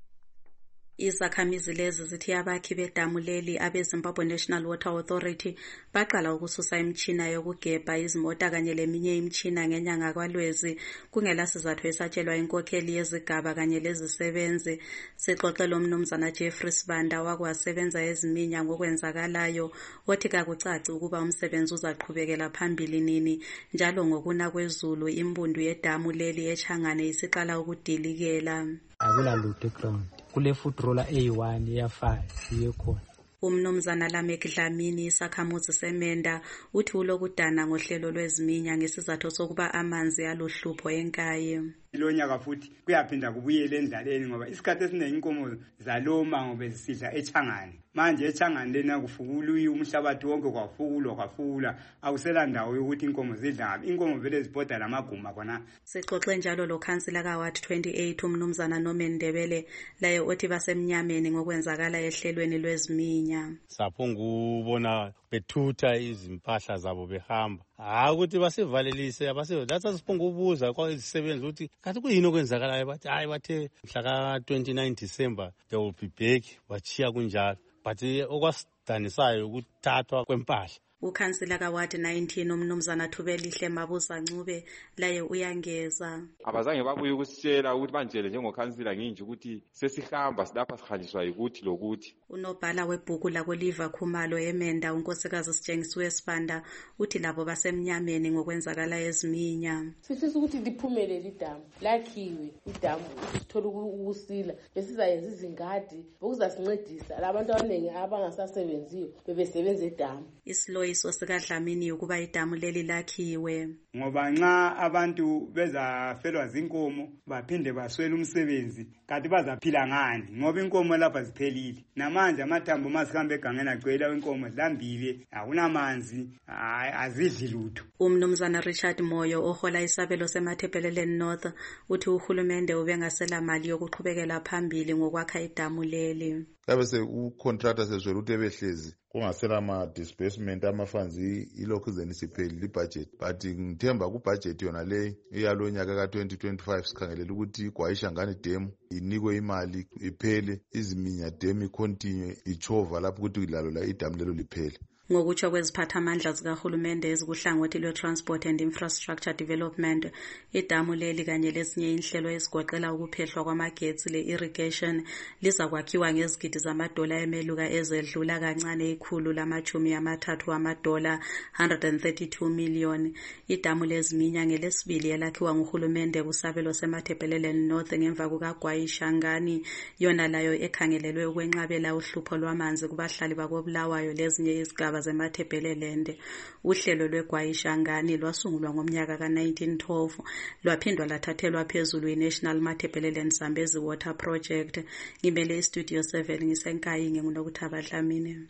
Izakhamizi lezi zithi abakhi bedamu leli abe-Zimbabwe National Water Authority baqala ukususa imitshina yokugebha izimota kanye leminye imitshina ngenyanga kaLwezi kungela sizathu esatshelwa inkokheli yezigaba kanye lezisebenzi. Sixoxe lo mnumzana Jeffrey Sibanda wakwasebenza eziminya ngokwenzakalayo othi kakucaci ukuba umsebenzi uzaqhubekela phambili nini njalo ngokuna kwezulu imbundu yedamu leli eChangane isiqala ukudilikela. Akulalutho ground kule foot roller A one ya five siyekhona. Umnumzana Lamek Dlamini isakhamuzi semenda uthi ulokudana ngohlelo lweziminya ngesizathu sokuba amanzi aluhlupho enkayi. Ilonyaka futhi kuyaphinda kubuyele endlaleni ngoba isikhathi esiningi inkomo zaloma ngoba zisidla eChangane. Manje eChangane lena kufukuluyi umhlabathi wonke kwafukulwa kwafula awusela ndawo yokuthi inkomo zidla ngabe inkomo vele zibhoda lamaguma khona. Sixoxe njalo lo councillor ka Ward twenty-eight umnumzana Nomendebele laye othi basemnyameni ngokwenzakala ehlelweni lweziminya. Saphunga ubona bethutha izimpahla zabo behamba. Hayi ukuthi basivalelise abase that's asiphunga ubuza kwa izisebenzi ukuthi kathi kuyini okwenzakalayo bathi hayi bathe mhla ka twenty-nine December they will be back bachiya kunjalo but okwasidanisayo ukuthathwa kwempahla. Ukhansila ka Ward nineteen umnumzana Thubelihle Mabuza Ncube laye uyangeza. Abazange babuye ukusitshela ukuthi banjele njengokhansila nginje ukuthi sesihamba silapha sihanjiswa ukuthi lokuthi. Unobhala webhuku lakweliva Khumalo eMenda unkosikazi Sitshengisiwe Sibanda uthi labo basemnyameni ngokwenzakala eziminya. Sifisa ukuthi liphumele lidamu lakhiwe idamu sithola ukusila besizayenza izingadi bokuzasincedisa labantu abaningi abangasasebenziyo bebesebenza edamu. Isloyiso sikaDlamini ukuba idamu leli lakhiwe ngoba nxa abantu bezafelwa zinkomo baphinde baswela umsebenzi kanti bazaphila ngani ngoba inkomo lapha ziphelile namanje amathambo masihambe egangeni agcwele inkomo zidambile akunamanzi azidli lutho. Umnumzana Richard Moyo ohola isabelo seMathebheleleni North uthi uhulumende ubengasela mali yokuqhubekela phambili ngokwakha idamu leli. Kabe se ucontractor sezwela ukuthi ebehlezi kungasela ama disbursement amafanzi ilokhu zenisipheli libudget but ngithemba ku budget yona le iyalonyaka ka twenty twenty-five sikhangelela ukuthi kwaishangane dam inikwe imali iphele iziminya dam icontinue ichova lapho ukuthi lalo la idamu lelo liphele. Ngokutsho kweziphathamandla zikahulumende ezikuhlangothi lwe-Transport and Infrastructure Development, idamu leli kanye lezinye inhlelo ezigoqela ukuphehlwa kwamagetsi le-irrigation lizakwakhiwa ngezigidi zamadola emeluka ezedlula kancane ikhulu lamachumi amathathu amadola one hundred thirty-two million. Idamu leziminya ngelesibili elakhiwa nguhulumende kusabelo seMathebheleleni North ngemva kukaGwayi Shangani, yona layo ekhangelelwe ukwenqabela uhlupho lwamanzi kubahlali bakobulawayo lezinye izigaba zeMathebhelelende. Uhlelo lweGwayi Shangani lwasungulwa ngomnyaka ka nineteen twelve lwaphindwa lathathelwa phezulu iNational Mathebheleleni Zambezi Water Project. Ngimele iStudio seven ngisenkayi nginguNokuthaba Dlamini.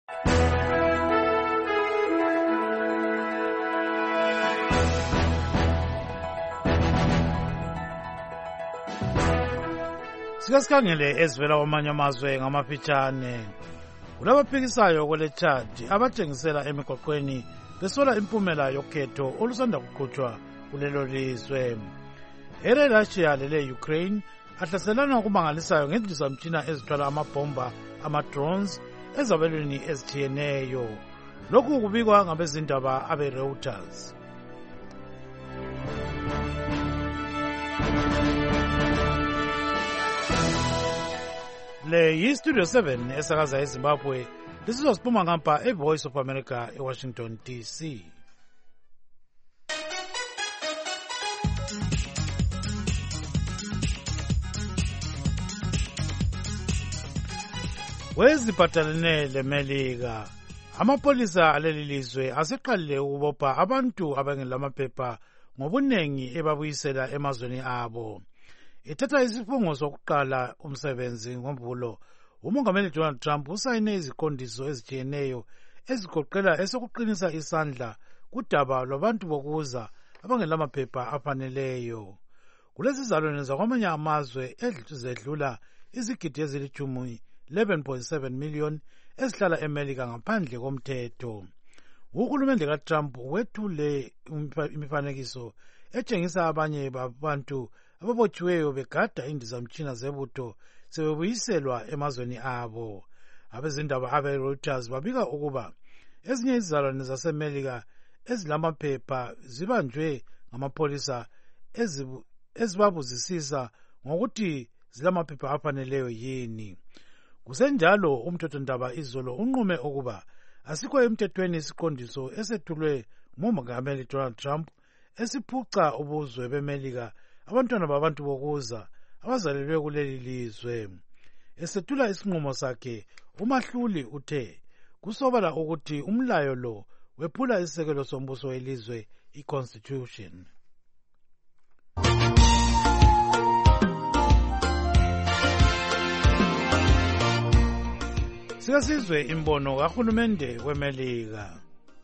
Sikasikhangele ezivela kwamanye amazwe ngamafitshane. Kulabaphikisayo kwele Chad abathengisela emigwaqweni besola impumela yokhetho olusanda kuqhutshwa kulelo lizwe. Ere Russia lele Ukraine ahlaselana okumangalisayo ngendizamtshina ezithwala amabhomba ama-drones ezabelweni ezitshiyeneyo. Lokhu kubikwa ngabezindaba abe-Reuters. Le yi-Studio seven esakaza eZimbabwe lisizwa siphuma ngapha eVoice of America eWashington D C. Weziphathelene leMelika, amapolisa aleli lizwe aseqalile ukubopha abantu abangelamaphepha ngobunengi ebabuyisela emazweni abo. Ithatha isifungo sokuqala umsebenzi ngoMvulo, uMongameli Donald Trump usayine iziqondiso ezitshiyeneyo ezigoqela esokuqinisa isandla kudaba lwabantu bokuza abangelamaphepha afaneleyo. Kulesizalwane zakwamanye amazwe ezedlula izigidi ezilitshumi eleven point seven million ezihlala eMelika ngaphandle komthetho. Uhulumende kaTrump wethule imifanekiso etshengisa abanye babantu ababotshiweyo begada indizamtshina zebutho sebebuyiselwa emazweni abo. Abezindaba abe-Reuters babika ukuba ezinye izizalwane zaseMelika ezilamaphepha zibanjwe ngamapholisa ezibabuzisisa ngokuthi zilamaphepha afaneleyo yini. Kusenjalo umthethondaba izolo unqume ukuba asikho emthethweni isiqondiso esethulwe ngumongameli Donald Trump esiphuca ubuzwe beMelika abantwana babantu bokuza abazalelwe kuleli lizwe. Esethula isinqumo sakhe, umahluli uthe kusobala ukuthi umlayo lo wephula isisekelo sombuso welizwe, i-Constitution. Sikasizwe imbono kahulumende weMelika.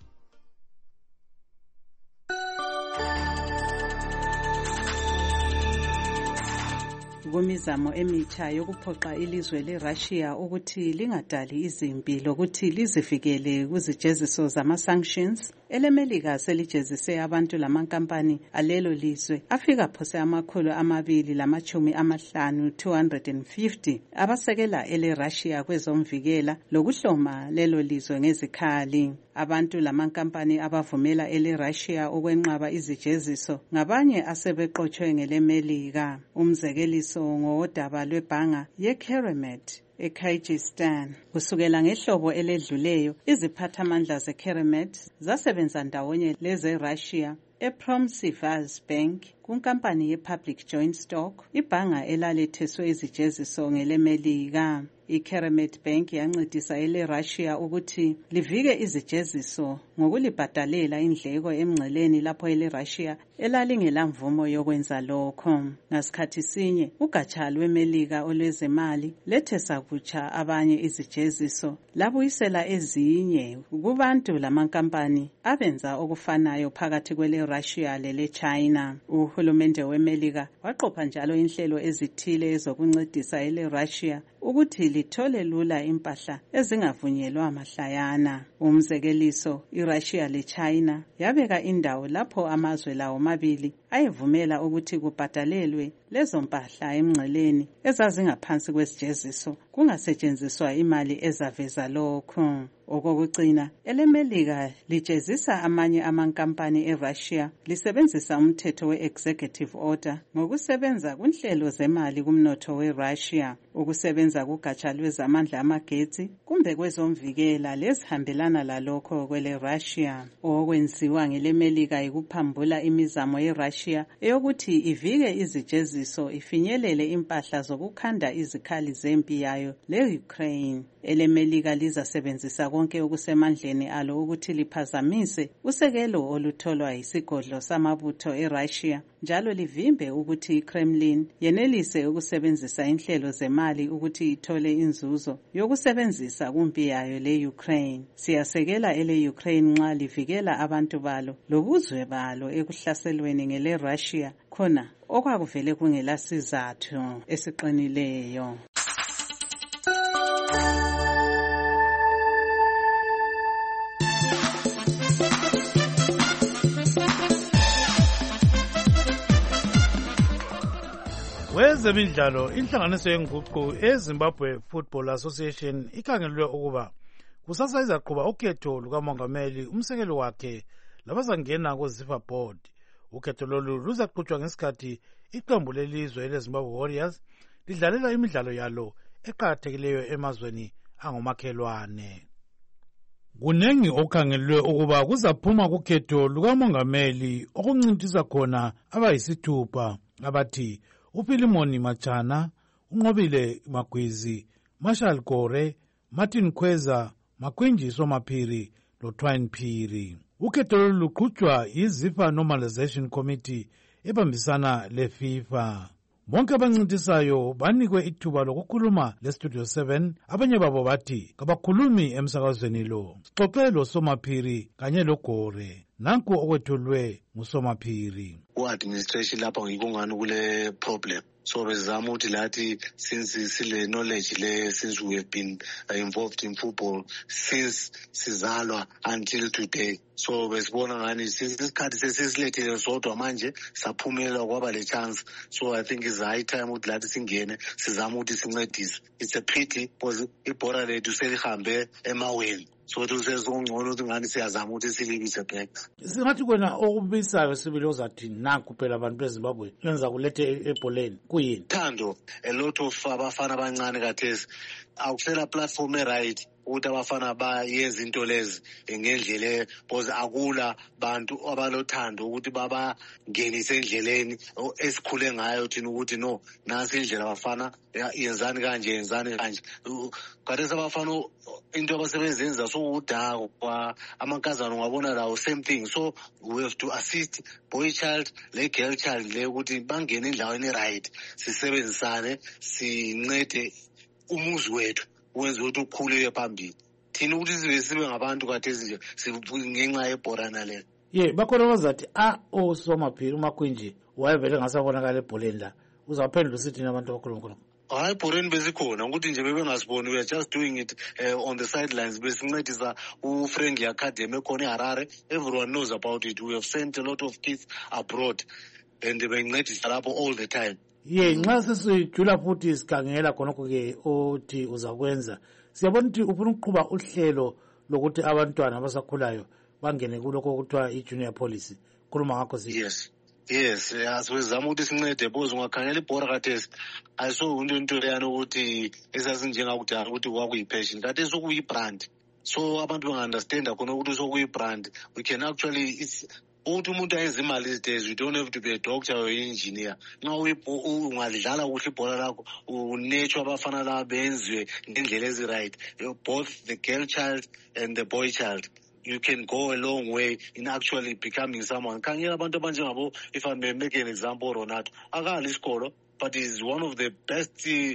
Kumizamo emitsha yokuphoqa ilizwe leRussia ukuthi lingadali izimpi lokuthi lizifikele kuzijeziso zama-sanctions, eleMelika selijezise abantu lamankampani alelo lizwe afika phose amakhulu amabili lamachumi amahlanu two hundred fifty abasekela eleRussia kwezomvikela lokuhloma lelo lizwe ngezikhali. Abantu lamankampani abavumela eleRussia ukwenqaba izijeziso ngabanye asebeqotshwe ngeleMelika. Umzekeliso ngodaba lwebhanga yeKeramet eKyrgyzstan. Kusukela ngehlobo eledluleyo, iziphathamandla zeKeramet zasebenza ndawonye lezeRussia ePromsivas Bank kunkampani yePublic Joint Stock, ibhanga elaletheswe izijeziso ngeleMelika. iKeramet Bank yancedisa eleRussia ukuthi livike izijeziso ngokulibhadalela indleko emngceleni lapho eleRussia elalingelamvumo yokwenza lokho. Ngasikhathi sinye, ugatsha lweMelika olwezemali lethesa kutsha abanye izijeziso labuyisela ezinye kubantu lamankampani abenza okufanayo phakathi kweleRussia leleChina. Uhulumende weMelika waqopha njalo inhlelo ezithile ezokuncedisa eleRussia ukuthi lithole lula impahla ezingavunyelwa mahlayana. Umzekeliso, iRussia leChina yabeka indawo lapho amazwe lawo mabili ayevumela ukuthi kubhadalelwe lezo mpahla emngceleni ezazingaphansi kwesijeziso kungasetshenziswa imali ezaveza lokho. Okokugcina, eleMelika lijezisa amanye amankampani eRussia lisebenzisa umthetho we-executive order ngokusebenza kunhlelo zemali kumnotho weRussia, ukusebenza kugatsha lwezamandla amagetsi kumbe kwezomvikela lezihambelana lalokho kweleRussia. Okwenziwa ngeleMelika yikuphambula imizamo yeRussia eyokuthi ivike izijeziso ifinyelele impahla zokukhanda izikhali zempi yayo le-Ukraine. eleMelika lizasebenzisa konke okusemandleni alo ukuthi liphazamise usekelo olutholwa yisigodlo samabutho eRussia njalo livimbe ukuthi iKremlin yenelise ukusebenzisa inhlelo zemali ukuthi ithole inzuzo yokusebenzisa kumpi yayo le-Ukraine. Siyasekela ele-Ukraine nxa livikela abantu balo lobuzwe balo ekuhlaselweni ngele-Russia khona okwakuvele kungela sizathu esiqinileyo. Wezemidlalo, inhlanganiso yenguqu eZimbabwe Football Association ikhangelwe ukuba kusasa izaqhuba ukhetho lukamongameli umsekelo wakhe labazangena kuZifa Board. Ukhetho lolu luzaqhutshwa ngesikhathi iqembu lelizwe leZimbabwe Warriors lidlalela imidlalo yalo eqakathekileyo emazweni angomakhelwane. Kunengi okhangelwe ukuba kuzaphuma kukhetho lukamongameli okuncintisa khona abayisithupha abathi uPhilimoni Machana, uNqobile Magwizi, Marshall Gore, Martin Khweza, Makhwenjiso Maphiri loTwine Phiri. Ukhetho lolu luqhutshwa yiZifa Normalization Committee ebambisana leFIFA. bonke abancintisayo banikwe ithuba lokukhuluma lestudio seven. Abanye babo bathi kabakhulumi emsakazweni lo. Sixoxe loSomaphiri kanye loGore. Nanku okwethulwe nguSomaphiri. Ku-administration lapha ngikungani kule problem. So bezama ukuthi lathi since sile knowledge le since we have been uh, involved in football since sizalwa until today. So besibona ngani since isikhathi sesisilethele sodwa manje saphumelela kwaba le chance. So I think it's high time ukuthi lathi singene sizama ukuthi sincedise. It's a pity because ibhora lethu selihambe emaweni. So tusezongcono ukuthi ngani siyazama ukuthi silibise back. Singathi kwena okubisayo sibili ozathi nanku phela abantu beZimbabwe yenza kulethe ebholeni kuyini? Thando a lot of abafana abancane kathesi akusela platform e-right ukuthi abafana bayenza into lezi ngendlela because akula bantu abalothando ukuthi baba ngenise endleleni esikhule ngayo thina ukuthi no nasi indlela abafana yenzani kanje yenzani kanje. Kathesi abafana into abasebenzenza so udako kwa amankazana ungabona lawo same thing. So we have to assist boy child le girl child le ukuthi bangene endaweni right sisebenzisane sincede umuzi wethu wenza ukuthi ukhuleke phambili. Thina ukuthi sibe sibe ngabantu kathesi nje ngenxa yebhora nale. Ye bakhona bazathi a oSomaphiri uMakhwinji wayevele ngasabonakala ebholeni la uzaphendula usithi nabantu abakhuluma khona. Hayi bholeni besikhona ukuthi nje bebengasiboni we are just doing it uh, on the sidelines besincedisa uFriendly Academy ekhona eHarare. Everyone knows about it. We have sent a lot of kids abroad and bencedisa lapho all the time. Ye nxa sesijula futhi sikhangela khonokho ke othi uzakwenza siyabona ukuthi ufuna ukuqhuba uhlelo lokuthi abantwana abasakhulayo bangene kuloko kuthiwa i-junior policy. Khuluma ngakho si. Yes. Yes, asizama ukuthi sincede boze ungakhangela ibhora kathesi ayiso into into leyana ukuthi esasinjengakudala ukuthi kwakuyipassion kathesi sokuyibrand. So abantu bangaunderstanda khona ukuthi sokuyibrand. We can actually it's ukuthi umuntu ayenza imali these days. You don't have to be a doctor or an engineer. Nxa ungadlala kuhle ibhola lakho unature abafana laba benziwe ngendlela ezi right. Both the girl child and the boy child. You can go a long way in actually becoming someone. Khangela abantu abanjengabo, if I may make an example, Ronaldo akali isikolo but is one of the best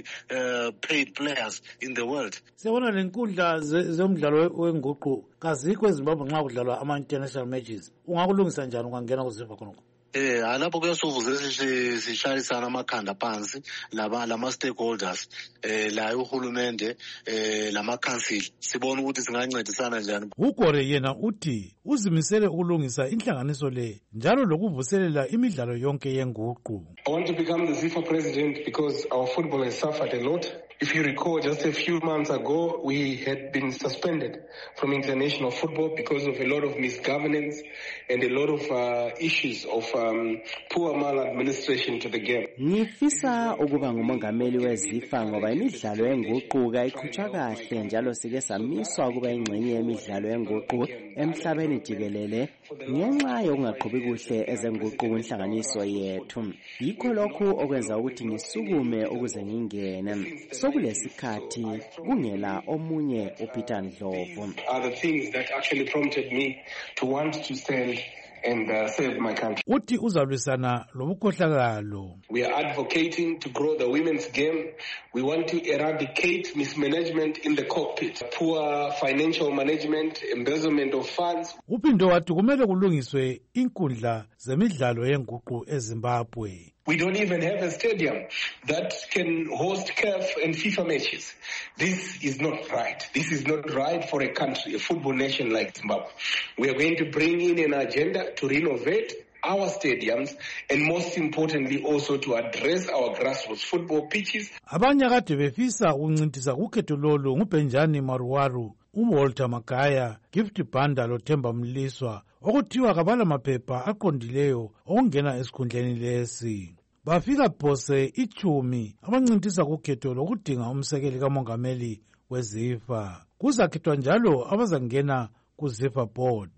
uh, paid players in the world. Siyabona lenkundla zomdlalo wenguqu kazikho eZimbabwe nxa kudlalwa ama international matches. Ungakulungisa njani ungangena kuziva khonokho? Eh alapho kuyasovuze sishayisana amakhanda phansi laba lama stakeholders eh la uhulumende eh lama council sibona ukuthi singancedisana njani. uGore yena uthi uzimisele ukulungisa inhlanganiso le njalo lokuvuselela imidlalo yonke yenguqu. I want to become the ZIFA president because our football has suffered a lot. If you recall, just a few months ago, we had been suspended from international football because of a lot of misgovernance and a lot of uh, issues of um, poor maladministration to the game. Ngifisa ukuba ngumongameli weZIFA ngoba imidlalo yenguqu iqhutshwa kahle njalo sike samiswa ukuba ingxenye yemidlalo yenguqu emhlabeni jikelele ngenxa yokungaqhubi kuhle ezenguqu kwinhlanganiso yethu. Yikho lokhu okwenza ukuthi ngisukume ukuze ngingene. Sokulesikhathi kungela omunye uPeter Ndlovu. Are the things that actually prompted me to want to stand and uh, save my country. Uthi uzalwisana lobukhohlakalo. We are advocating to grow the women's game. We want to eradicate mismanagement in the cockpit, poor financial management, embezzlement of funds. Uphinde wathi kumele kulungiswe inkundla zemidlalo yenguqu eZimbabwe. We don't even have a stadium that can host C A F and FIFA matches. This is not right. This is not right for a country, a football nation like Zimbabwe. We are going to bring in an agenda to renovate our stadiums and most importantly also to address our grassroots football pitches. Abanye kade befisa ukuncintisa kukhetho lolu nguBenjani Maruwaru, uWalter Magaya, Gift Banda loThemba Mliswa okuthiwa kabala maphepha aqondileyo okungena esikhundleni lesi. Bafika phose ichumi abancintisa kukhetho lokudinga umsekeli kamongameli weZIFA. Kuzakhethwa njalo abazangena kuZIFA board.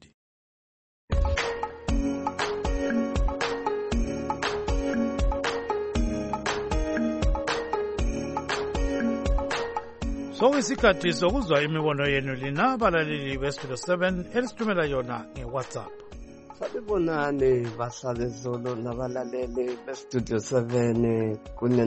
So isikhathi sokuzwa imibono yenu lina abalaleli beStudio seven elisithumela yona ngeWhatsApp. Salibonani bahlale Zulu nabalaleli beStudio seven kunye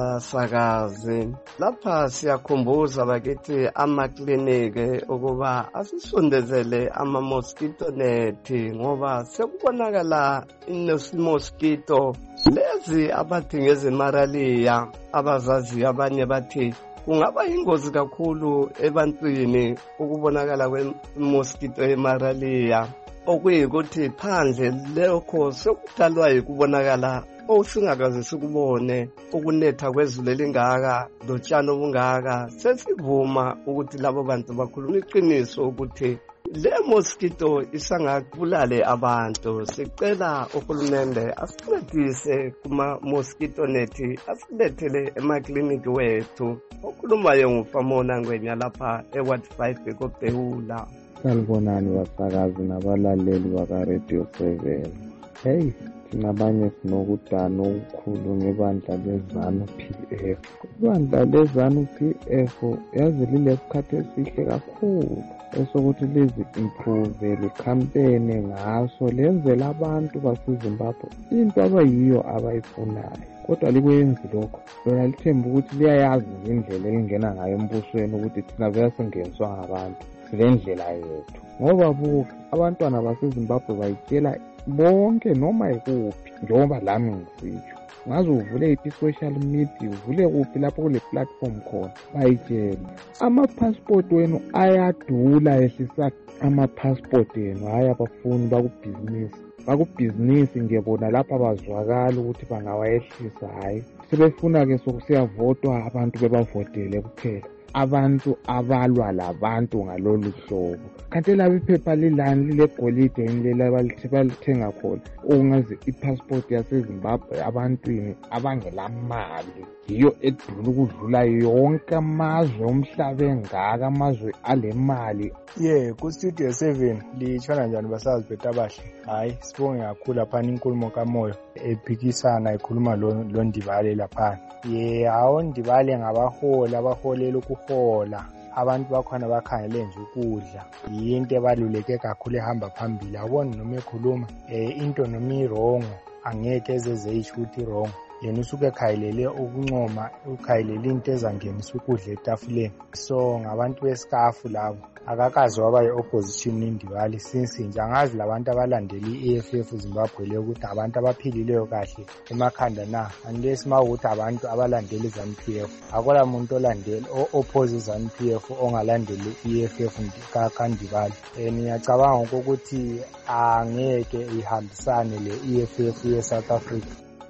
nabasakazi. Lapha siyakhumbuza bakithi amakliniki ukuba asisondezele ama mosquito net ngoba sekubonakala inesimosquito lezi abathi ngezemaralia abazazi abanye bathi kungaba ingozi kakhulu ebantwini ukubonakala kwemosquito emaralia okuyikuthi phandle lokho sekudalwa yikubonakala osingakaze sikubone ukunetha kwezulu elingaka lotshani obungaka sesivuma ukuthi labo bantu bakhuluma iqiniso ukuthi le mosquito isangabulale abantu. Sicela uhulumende asincedise kuma mosquito net asilethele emakliniki wethu. Okhulumayo ngufamona ngwenya lapha eWard five eKobhehula. Salibonani basakazi nabalaleli baka Radio seven. Hey, sinabanye sinokudana okukhulu ngebandla lezanu P F. Ibandla lezanu P F yazi lilesikhathi esihle kakhulu esokuthi lizi improve le campaign ngaso lenzela abantu baseZimbabwe into abayiyo abayifunayo. Kodwa likwenzi lokho lona lithemba ukuthi liyayazi indlela engena ngayo embusweni ukuthi thina beyasingeniswa ngabantu silendlela yethu. Ngoba buka abantwana baseZimbabwe bayitshela bonke noma ikuphi njengoba lami ngisitsho. Ngaze uvule iphi social media uvule kuphi lapho kule platform khona bayitshela ama passport wenu ayadula ehlisa ama passport wenu haya abafuni bakubusiness bakubusiness ngebona lapha bazwakala ukuthi bangawayehlisa hayi sebefuna ke sokusiyavotwa abantu bebavotele kuphela abantu abalwa labantu ngalolu hlobo. Kanti laba iphepha lilani lilegolide indlela balithenga khona ungaze ipassport yaseZimbabwe abantwini abangelamali yiyo edula ukudlula yonke amazwe omhlaba engaka amazwe alemali. Yeah, ku Studio seven lichana njani basazi betabahle. Hayi sibonge kakhulu lapha inkulumo kaMoyo ephikisana ikhuluma lo Ndibale lapha. Yeah, awu Ndibale ngabahola abaholela ukuhola. Abantu bakhona bakhangele nje ukudla. Yinto ebaluleke kakhulu ehamba phambili. Awuboni noma ekhuluma eh into noma irongo angeke ezezeyisho ukuthi wrong. Yena usuke ekhayelele ukuncoma ukhayelele into ezangenisa ukudla etafuleni. So ngabantu besikafu labo akakazi waba i-opposition indibali since nje angazi labantu abalandela i-E F F Zimbabwe le ukuthi abantu abaphilileyo kahle emakhanda na unless mawukuthi abantu abalandela iZanu P F akola umuntu olandela o-oppose iZanu P F ongalandela i-E F F kaNdibali. Ngiyacabanga ukuthi angeke ihambisane le E F F ye-South Africa.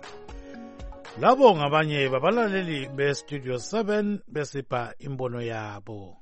Labo ngabanye babalaleli beStudio seven besipha imbono yabo.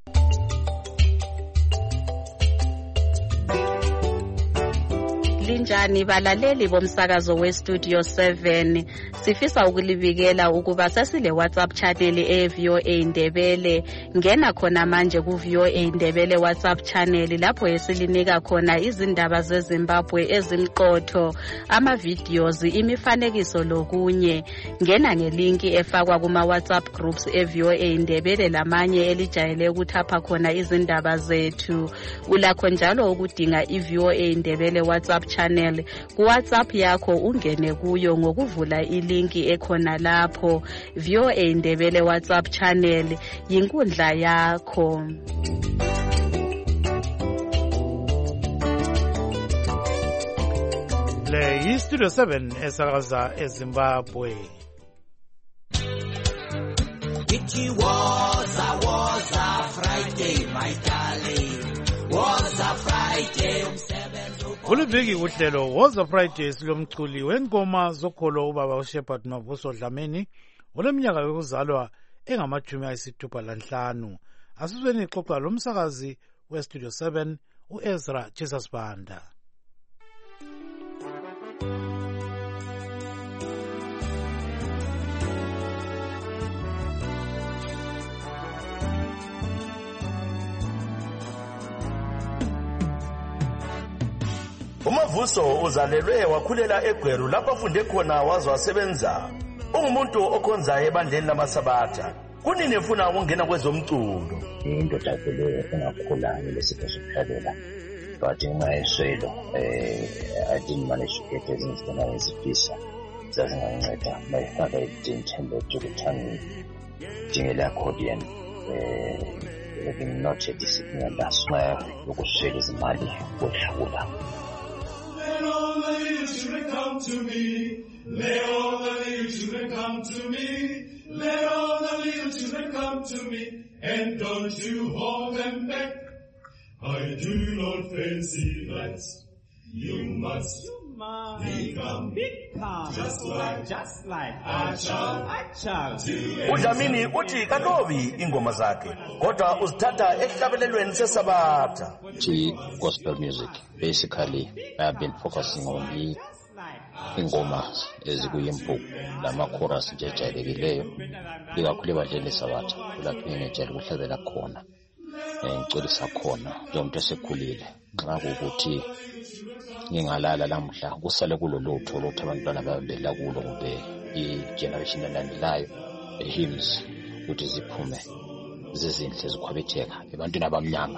Linjani balaleli bomsakazo weStudio seven, sifisa ukulibikela ukuba sesile WhatsApp channel e-V O A Ndebele. Ngena khona manje ku-V O A Ndebele WhatsApp channel lapho esilinika khona izindaba zeZimbabwe ezimqotho, ama-videos, imifanekiso lokunye. Ngena ngelinki efakwa kuma-WhatsApp groups e-V O A Ndebele lamanye elijayele ukuthapha khona izindaba zethu. Ulakho njalo ukudinga i-V O A Ndebele WhatsApp channel ku WhatsApp yakho ungene kuyo ngokuvula ilinki ekhona lapho. V O A Ndebele WhatsApp channel yinkundla yakho. Le yiStudio seven esakaza eZimbabwe. It was a was a Friday my darling, was a Friday. Kuliviki uhlelo Woza Friday silomculi wengoma zokholo ubaba uShepherd Mavuso Dlamini oleminyaka yokuzalwa engamajumi ayisithupha lanhlanu. Asizweni ixoxa lomsakazi weStudio seven uEzra Jesus Banda. uMavuso uzalelwe wakhulela eGweru lapho afunde khona waze wasebenza. Ungumuntu okhonza ebandleni lamasabatha. Kunini efuna ukungena kwezomculo? Into takule engakhulanga lesipho sokuhlalela but ngenxa yeswelo eh I didn't manage to get ezinye ngizifisa zazinganceda mayifaka idinthembe ukuthi ngidingela accordion eh having not a discipline that's why yokuswela izimali kwehlula. Let all the little children come to me. Let all the little children come to me. Let all the little children come to me. And don't you hold them back. I do not fancy that. You must become, become just like, just like a child, a child. uDlamini uthi kanobi ingoma zakhe kodwa uzithatha ehlabelelweni sesabatha. Gospel music, basically I have been focusing on the ingoma ezikuyimpuku lama-chorus nje ejayelekileyo ikakhulu ebandleni lesabatha lapho ngingejayele ukuhlabela khona ngicwilisa khona njengomuntu esekhulile nxa kuwukuthi ngingalala lamhla kusale kulolutho lokuthi abantwana babela kulo kumbe i-generation elandelayo hymns ukuthi ziphume zezinhle zikhwabitheka ebantwini abamnyama.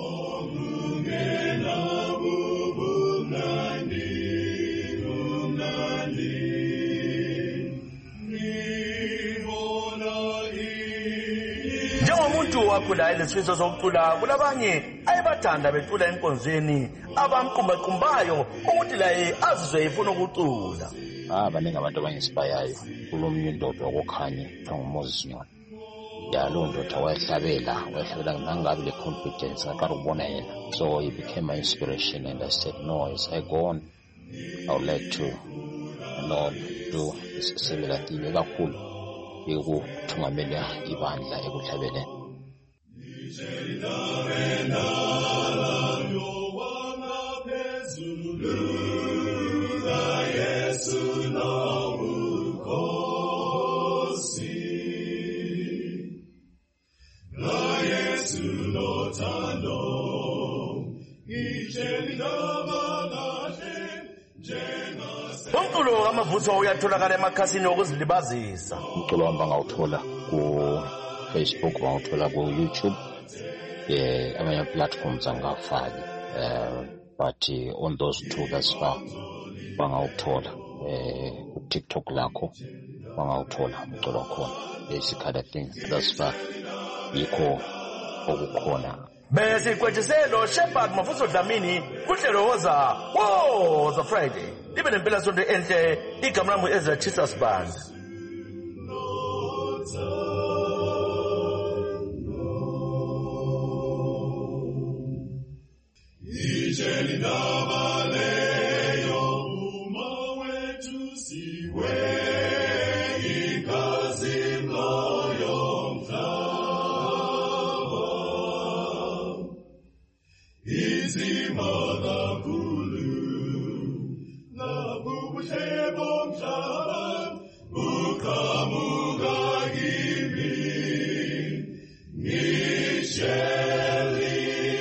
Njengomuntu wakhula elesifiso sokucula kulabanye ayebathanda becula enkonzweni abamqumbaqumbayo ukuthi laye azizwe efuna ukucula. Ah baningi abantu abanginspireyo kulomnye indoda okukhanye nguMoses Nyoni. Ya lo ndoda wayehlabela wayehlabela nangabe le confidence ngaqala ukubona yena. So he became my inspiration and I said no, as I go on I would like to you know, do similar thing kakhulu yokuthungamela ibandla ekuhlabeleni. Umculo amavutho uyatholakala emakhasini okuzilibazisa. Umculo wami bangawuthola ku Facebook, bangawuthola ku YouTube, eh amanye platforms angafaki. Uh, but uh, on those two thus far bangawuthola eh ku TikTok lakho bangawuthola umculo khona. Basically I think thus far yikho okukhona. Bese kwethiselo Shepherd Mavuso Dlamini kuhlelo woza woza Friday. Libe nempela sonto enhle igama lami Ezra Jesus Band. Ijeli ndaba leyo uma wethu siwe inkazi mloyo mhlaba izima kakhulu nabubuhle bomhlaba uqhamuka kimi ngisheli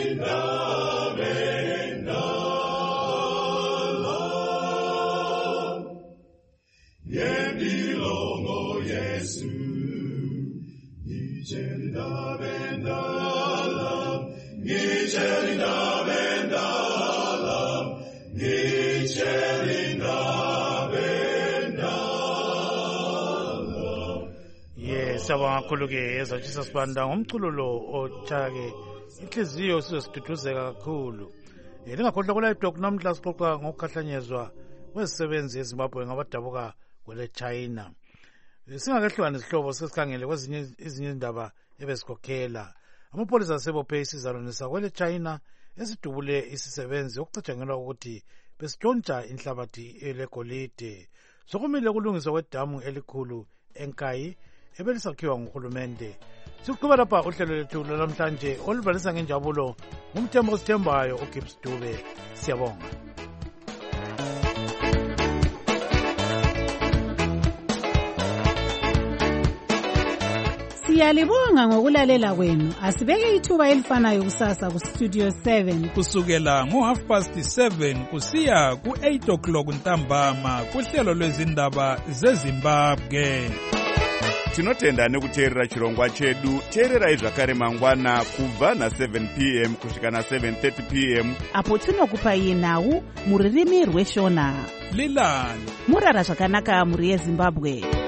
Yes, abakakhulu ke Ezra Jesus Band ngomculo lo ochake inhliziyo sizosiduduzeka kakhulu. Lingakhohlwa kula iblog namhla sixoxa ngokukhahlanyezwa kwezisebenzi eZimbabwe ngabadabuka kwele China. Singakehlukana isihlobo sesikhangele kwezinye izinye indaba ebesikhokhela. Amapholisa asebophe isizalwane kwele China esidubule isisebenzi okucatshangelwa ukuthi besitshontsha inhlabathi elegolide. Sokumele kulungiswa kwedamu elikhulu eNkayi ebelisakhiwa nguhulumende. Siqhubeka lapha uhlelo lethu namhlanje oluvalisa ngenjabulo ngumthembo osithembayo uGibbs Dube. Siyabonga. Siyalibonga ngokulalela kwenu. Asibeke ithuba elifanayo kusasa ku Studio seven kusukela ngo half past seven kusiya ku eight o'clock ntambama kuhlelo lwezindaba zeZimbabwe. tinotenda nekuteerera chirongwa chedu. Teererai zvakare mangwana kubva na-seven p m kusvika na-seven thirty p m apo tinokupai nhau muririmi rweshona. Lilani murara zvakanaka muri yeZimbabwe.